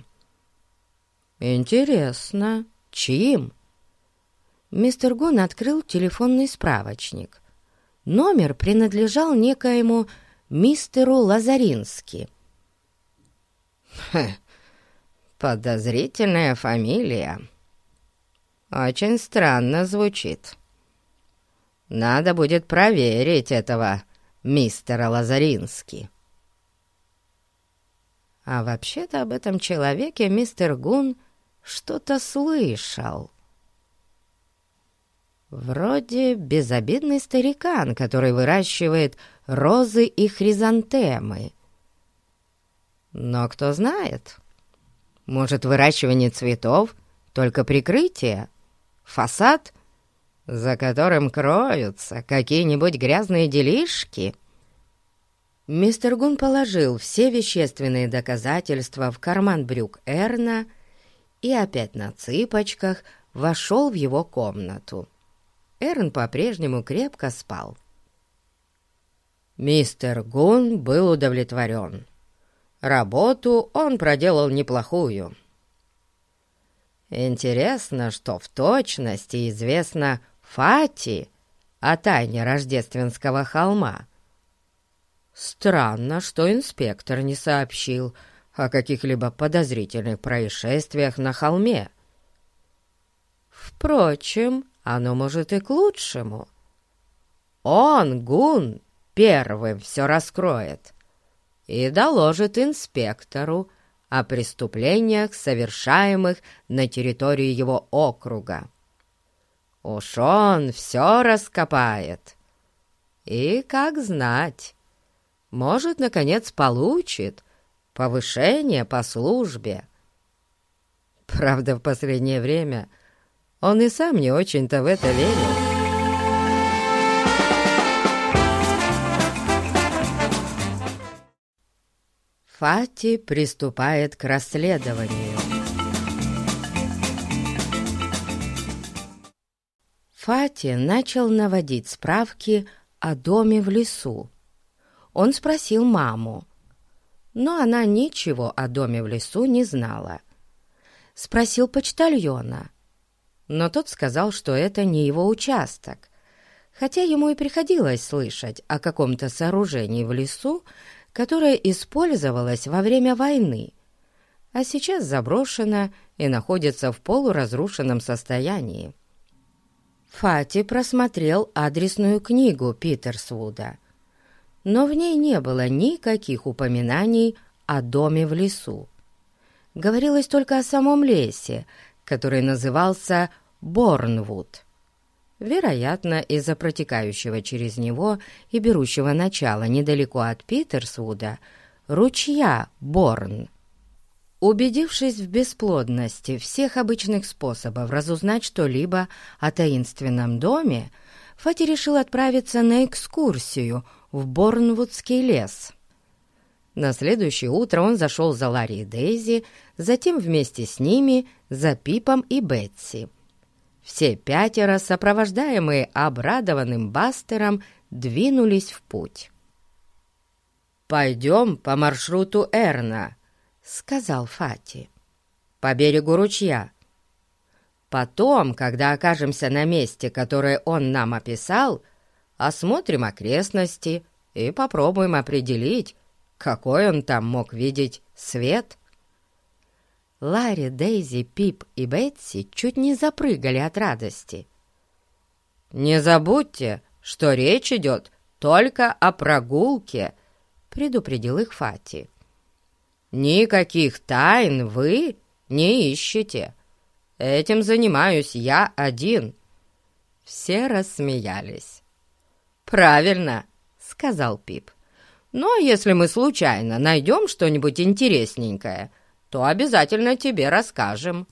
Интересно, чьим? Мистер Гун открыл телефонный справочник. Номер принадлежал некоему мистеру Лазарински. Подозрительная фамилия. Очень странно звучит. Надо будет проверить этого мистера Лазарински. А вообще-то об этом человеке мистер Гун что-то слышал. Вроде безобидный старикан, который выращивает розы и хризантемы. Но кто знает, может, выращивание цветов — только прикрытие, фасад, за которым кроются какие-нибудь грязные делишки. Мистер Гун положил все вещественные доказательства в карман брюк Эрна и опять на цыпочках вошел в его комнату. Эрн по-прежнему крепко спал. Мистер Гун был удовлетворен. Работу он проделал неплохую. Интересно, что в точности известно Фати о тайне Рождественского холма. Странно, что инспектор не сообщил о каких-либо подозрительных происшествиях на холме. Впрочем, оно может и к лучшему. Он, Гун, первым все раскроет и доложит инспектору о преступлениях, совершаемых на территории его округа. Уж он все раскопает. И, как знать, может, наконец, получит повышение по службе. Правда, в последнее время он и сам не очень-то в это верил. Фати приступает к расследованию. Фати начал наводить справки о доме в лесу. Он спросил маму, но она ничего о доме в лесу не знала. Спросил почтальона, но тот сказал, что это не его участок, хотя ему и приходилось слышать о каком-то сооружении в лесу, которое использовалось во время войны, а сейчас заброшено и находится в полуразрушенном состоянии. Фати просмотрел адресную книгу Питерсвуда, но в ней не было никаких упоминаний о доме в лесу. Говорилось только о самом лесе, который назывался Борнвуд. Вероятно, из-за протекающего через него и берущего начало недалеко от Питерсвуда ручья Борн. Убедившись в бесплодности всех обычных способов разузнать что-либо о таинственном доме, Фати решил отправиться на экскурсию в Борнвудский лес. На следующее утро он зашел за Ларри и Дейзи, затем вместе с ними за Пипом и Бетси. все пятеро, сопровождаемые обрадованным Бастером, двинулись в путь. «Пойдем по маршруту Эрна», — сказал Фати, — «по берегу ручья. Потом, когда окажемся на месте, которое он нам описал, осмотрим окрестности и попробуем определить, какой он там мог видеть свет». Ларри, Дейзи, Пип и Бетси чуть не запрыгали от радости. «Не забудьте, что речь идет только о прогулке», — предупредил их Фати. «Никаких тайн вы не ищете. Этим занимаюсь я один». Все рассмеялись. «Правильно», — сказал Пип. «Но если мы случайно найдем что-нибудь интересненькое, то обязательно тебе расскажем».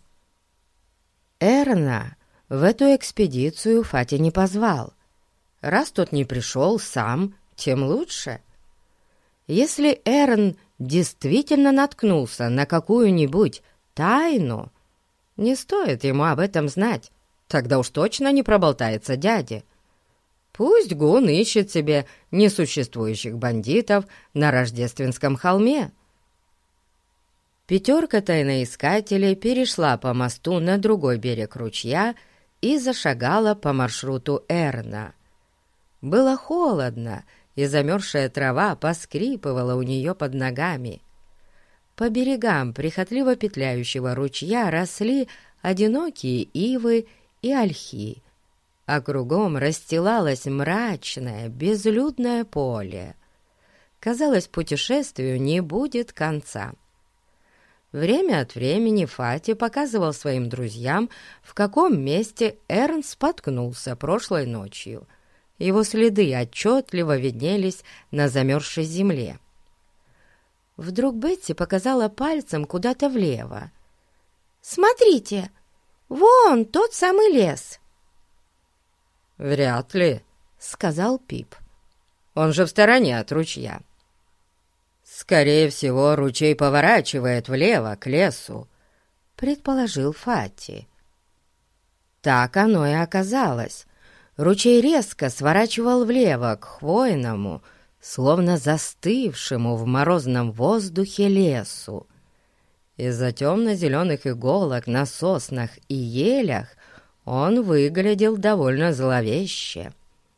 Эрна в эту экспедицию Фати не позвал. Раз тот не пришел сам, тем лучше. Если Эрн действительно наткнулся на какую-нибудь тайну, не стоит ему об этом знать, тогда уж точно не проболтается дяде. Пусть Гун ищет себе несуществующих бандитов на Рождественском холме. Пятерка тайноискателей перешла по мосту на другой берег ручья и зашагала по маршруту Эрна. Было холодно, и замерзшая трава поскрипывала у нее под ногами. По берегам прихотливо петляющего ручья росли одинокие ивы и ольхи, а кругом расстилалось мрачное, безлюдное поле. Казалось, путешествию не будет конца. Время от времени Фати показывал своим друзьям, в каком месте Эрн споткнулся прошлой ночью. Его следы отчетливо виднелись на замерзшей земле. Вдруг Бетси показала пальцем куда-то влево. «Смотрите, вон тот самый лес!» «Вряд ли», — сказал Пип. «Он же в стороне от ручья». «Скорее всего, ручей поворачивает влево, к лесу», — предположил Фати. Так оно и оказалось. Ручей резко сворачивал влево, к хвойному, словно застывшему в морозном воздухе лесу. Из-за темно-зеленых иголок на соснах и елях он выглядел довольно зловеще.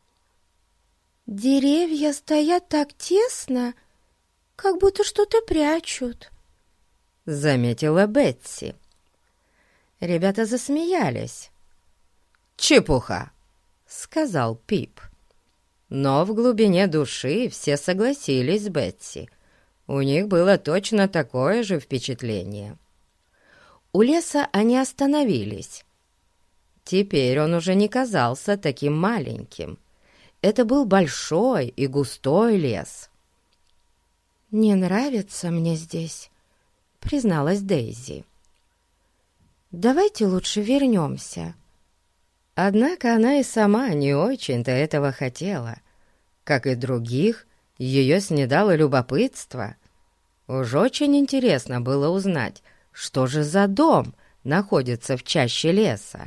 «Деревья стоят так тесно, как будто что-то прячут», — заметила Бетси. Ребята засмеялись. «Чепуха», — сказал Пип. Но в глубине души все согласились с Бетси. У них было точно такое же впечатление. У леса они остановились. Теперь он уже не казался таким маленьким. Это был большой и густой лес. «Не нравится мне здесь», — призналась Дейзи. «Давайте лучше вернемся». Однако она и сама не очень-то этого хотела. Как и других, ее снедало любопытство. Уж очень интересно было узнать, что же за дом находится в чаще леса.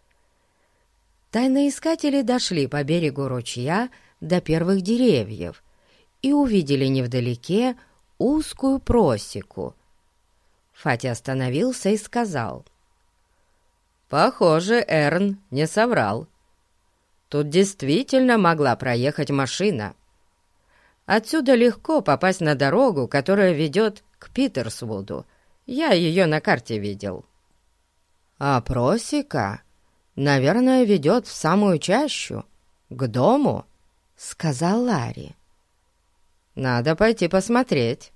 Тайноискатели дошли по берегу ручья до первых деревьев и увидели невдалеке узкую просеку. Фати остановился и сказал: «Похоже, Эрн не соврал. Тут действительно могла проехать машина. Отсюда легко попасть на дорогу, которая ведет к Питерсвуду. Я ее на карте видел». «А просека, наверное, ведет в самую чащу, к дому», — сказал Ларри. «Надо пойти посмотреть».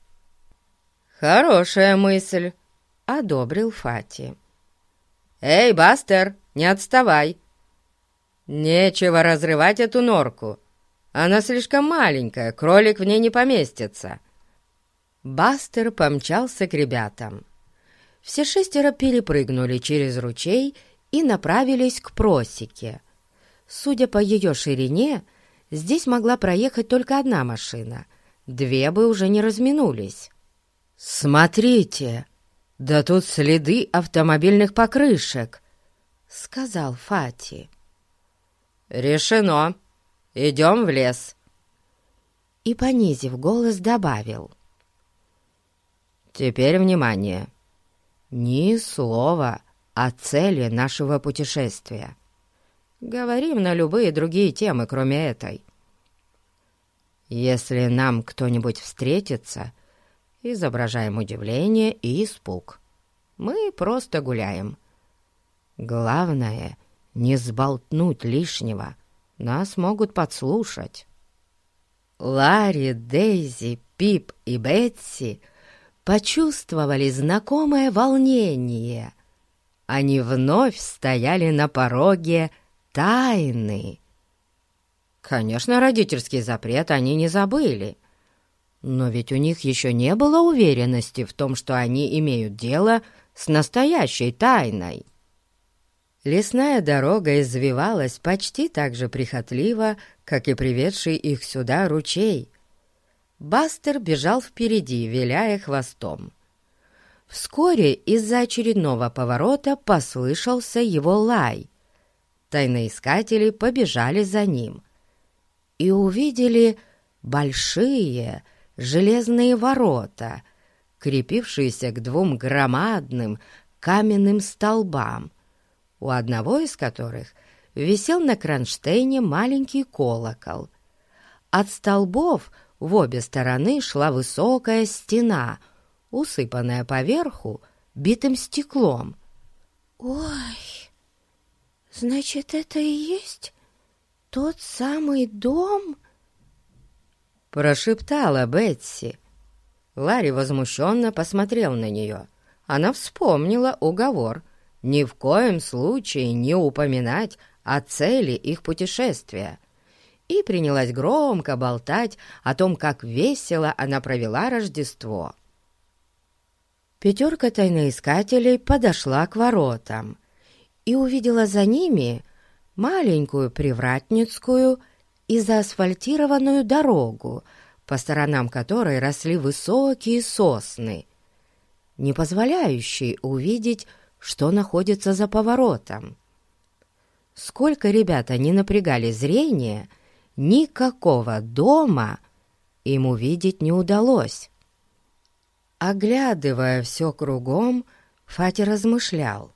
«Хорошая мысль», — одобрил Фати. «Эй, Бастер, не отставай! Нечего разрывать эту норку. Она слишком маленькая, кролик в ней не поместится». Бастер помчался к ребятам. Все шестеро перепрыгнули через ручей и направились к просеке. Судя по ее ширине, здесь могла проехать только одна машина. Две бы уже не разминулись. «Смотрите! Да тут следы автомобильных покрышек!» — сказал Фати. «Решено. Идем в лес». И, понизив голос, добавил: «Теперь внимание. Ни слова о цели нашего путешествия. Говорим на любые другие темы, кроме этой. Если нам кто-нибудь встретится, изображаем удивление и испуг. Мы просто гуляем. Главное, не сболтнуть лишнего. Нас могут подслушать». Ларри, Дейзи, Пип и Бетси почувствовали знакомое волнение. Они вновь стояли на пороге тайны. Конечно, родительский запрет они не забыли, но ведь у них еще не было уверенности в том, что они имеют дело с настоящей тайной. Лесная дорога извивалась почти так же прихотливо, как и приведший их сюда ручей. Бастер бежал впереди, виляя хвостом. Вскоре из-за очередного поворота послышался его лай. Тайноискатели побежали за ним и увидели большие железные ворота, крепившиеся к двум громадным каменным столбам, у одного из которых висел на кронштейне маленький колокол. От столбов в обе стороны шла высокая стена, усыпанная поверху битым стеклом. «Ой, значит, это и есть тот самый дом?» — прошептала Бетси. Ларри возмущенно посмотрел на нее. Она вспомнила уговор ни в коем случае не упоминать о цели их путешествия и принялась громко болтать о том, как весело она провела Рождество. Пятерка тайноискателей подошла к воротам и увидела за ними маленькую привратницкую и заасфальтированную дорогу, по сторонам которой росли высокие сосны, не позволяющие увидеть, что находится за поворотом. Сколько ребята не напрягали зрение, никакого дома им увидеть не удалось. Оглядывая все кругом, Фати размышлял: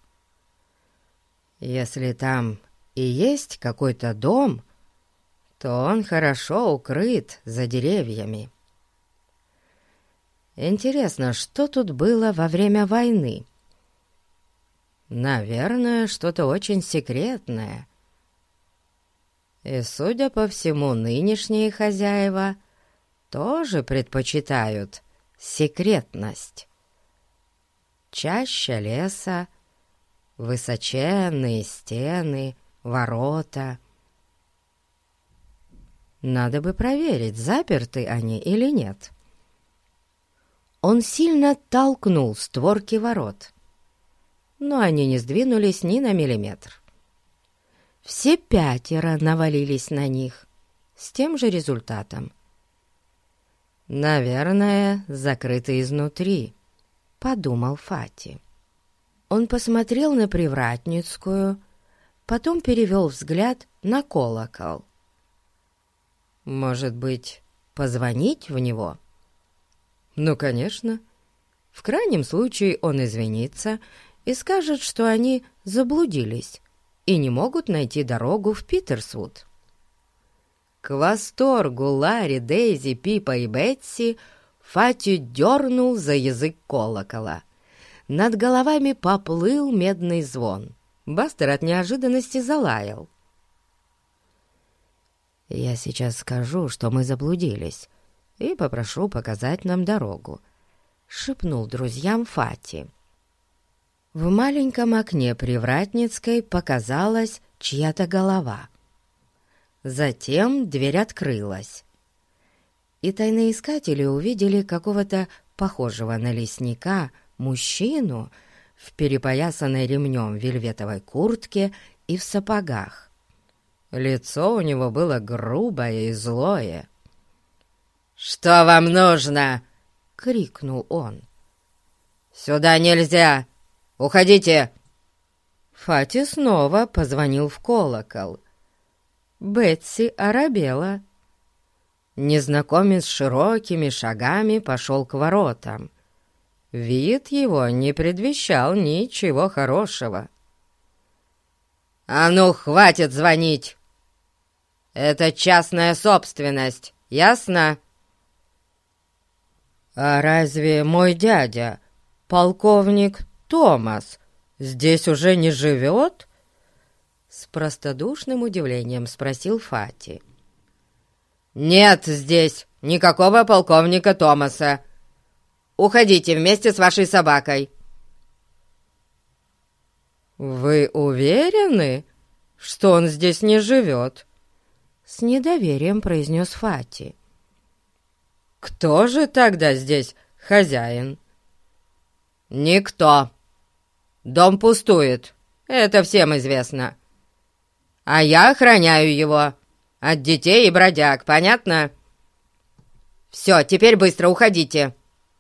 если там и есть какой-то дом, то он хорошо укрыт за деревьями. Интересно, что тут было во время войны? Наверное, что-то очень секретное. И, судя по всему, нынешние хозяева тоже предпочитают секретность. Чаща леса, высоченные стены, ворота. Надо бы проверить, заперты они или нет. Он сильно толкнул створки ворот, но они не сдвинулись ни на миллиметр. Все пятеро навалились на них с тем же результатом. «Наверное, закрыты изнутри», — подумал Фати. Он посмотрел на привратницкую, потом перевел взгляд на колокол. «Может быть, позвонить в него?» «Ну, конечно. В крайнем случае он извинится и скажет, что они заблудились и не могут найти дорогу в Питерсвуд». К восторгу Ларри, Дейзи, Пипа и Бетси Фати дернул за язык колокола. Над головами поплыл медный звон. Бастер от неожиданности залаял. «Я сейчас скажу, что мы заблудились, и попрошу показать нам дорогу», — шепнул друзьям Фати. В маленьком окне привратницкой показалась чья-то голова. Затем дверь открылась, и тайноискатели увидели какого-то похожего на лесника мужчину в перепоясанной ремнем вельветовой куртке и в сапогах. Лицо у него было грубое и злое. «Что вам нужно?» — крикнул он. «Сюда нельзя! Уходите!» Фати снова позвонил в колокол. Бетси оробела. Незнакомец широкими шагами пошел к воротам. Вид его не предвещал ничего хорошего. «А ну, хватит звонить! Это частная собственность, ясно?» «А разве мой дядя, полковник Томас, здесь уже не живет?» С простодушным удивлением спросил Фати. «Нет здесь никакого полковника Томаса. Уходите вместе с вашей собакой». «Вы уверены, что он здесь не живет?» С недоверием произнес Фати. «Кто же тогда здесь хозяин?» «Никто. Дом пустует, это всем известно. А я охраняю его от детей и бродяг, понятно? Все, теперь быстро уходите».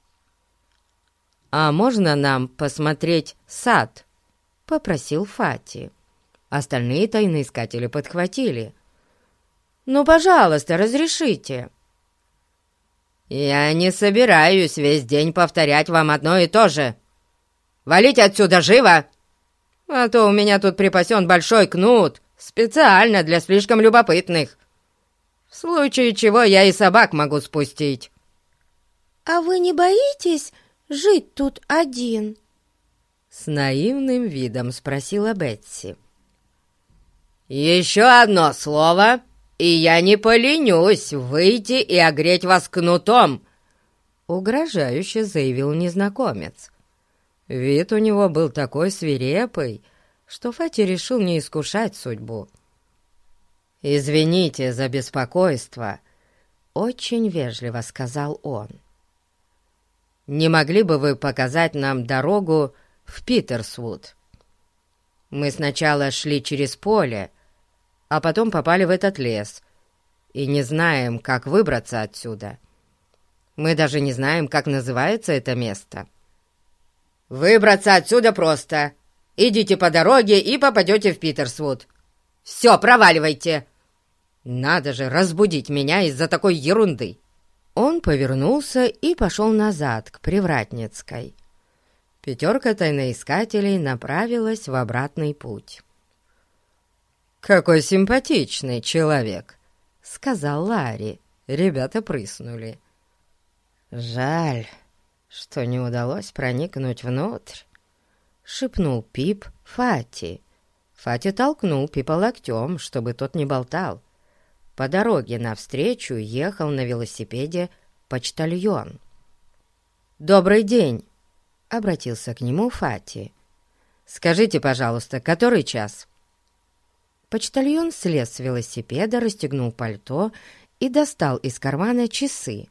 «А можно нам посмотреть сад?» — попросил Фати. Остальные тайноискатели подхватили. «Ну, пожалуйста, разрешите». «Я не собираюсь весь день повторять вам одно и то же. Валите отсюда живо, а то у меня тут припасен большой кнут специально для слишком любопытных. В случае чего я и собак могу спустить». «А вы не боитесь жить тут один?» С наивным видом спросила Бетси. «Еще одно слово, и я не поленюсь выйти и огреть вас кнутом», — угрожающе заявил незнакомец. Вид у него был такой свирепый, что Фати решил не искушать судьбу. «Извините за беспокойство», — очень вежливо сказал он. «Не могли бы вы показать нам дорогу в Питерсвуд? Мы сначала шли через поле, а потом попали в этот лес и не знаем, как выбраться отсюда. Мы даже не знаем, как называется это место». «Выбраться отсюда просто. Идите по дороге и попадете в Питерсвуд. Все, проваливайте!» «Надо же разбудить меня из-за такой ерунды!» Он повернулся и пошел назад, к Привратницкой. 5 тайноискателей направилась в обратный путь. «Какой симпатичный человек!» — сказал Ларри. Ребята прыснули. «Жаль, что не удалось проникнуть внутрь», — шепнул Пип Фати. Фати толкнул Пипа локтем, чтобы тот не болтал. По дороге навстречу ехал на велосипеде почтальон. «Добрый день!» — обратился к нему Фати. «Скажите, пожалуйста, который час?» Почтальон слез с велосипеда, расстегнул пальто и достал из кармана часы.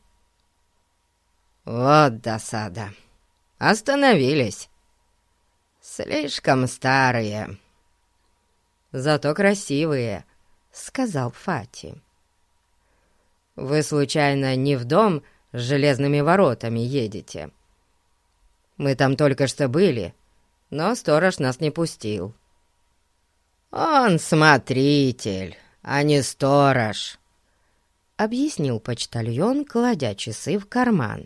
«Вот досада! Остановились! Слишком старые!» «Зато красивые!» — сказал Фати. «Вы, случайно, не в дом с железными воротами едете? Мы там только что были, но сторож нас не пустил». «Он смотритель, а не сторож», — объяснил почтальон, кладя часы в карман.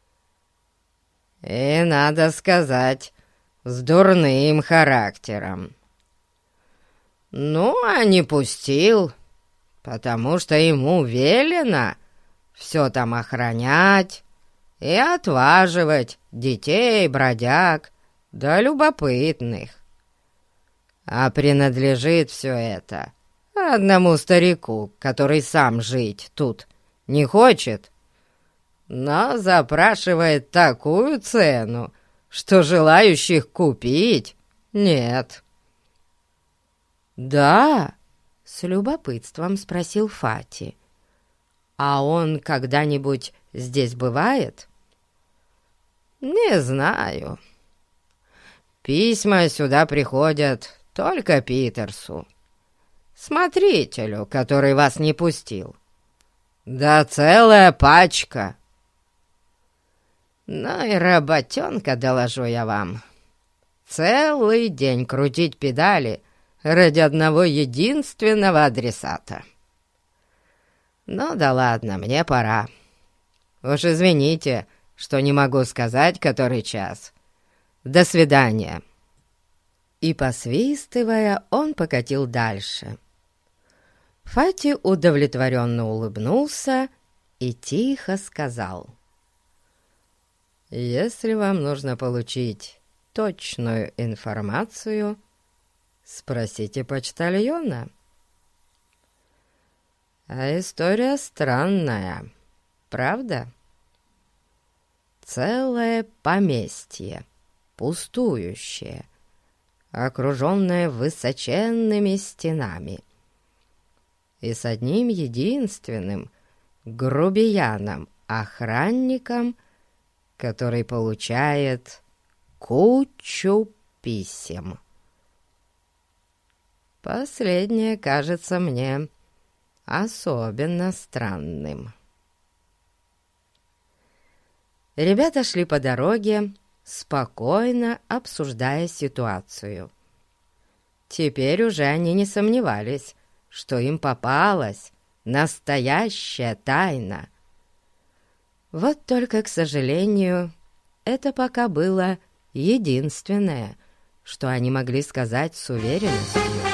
«И, надо сказать, с дурным характером. Ну, а не пустил, потому что ему велено все там охранять и отваживать детей, бродяг да любопытных. А принадлежит все это одному старику, который сам жить тут не хочет, но запрашивает такую цену, что желающих купить нет». «Да?» — с любопытством спросил Фати. «А он когда-нибудь здесь бывает?» «Не знаю. Письма сюда приходят только Питерсу, смотрителю, который вас не пустил. Да целая пачка. Ну и работенка, доложу я вам, целый день крутить педали ради одного единственного адресата. Ну да ладно, мне пора. Уж извините, что не могу сказать, который час. До свидания». И, посвистывая, он покатил дальше. Фати удовлетворенно улыбнулся и тихо сказал: «Если вам нужно получить точную информацию, спросите почтальона. А история странная, правда? Целое поместье, пустующее, окруженное высоченными стенами, и с одним единственным грубияном-охранником, который получает кучу писем. Последнее кажется мне особенно странным». Ребята шли по дороге, спокойно обсуждая ситуацию. Теперь уже они не сомневались, что им попалась настоящая тайна. Вот только, к сожалению, это пока было единственное, что они могли сказать с уверенностью.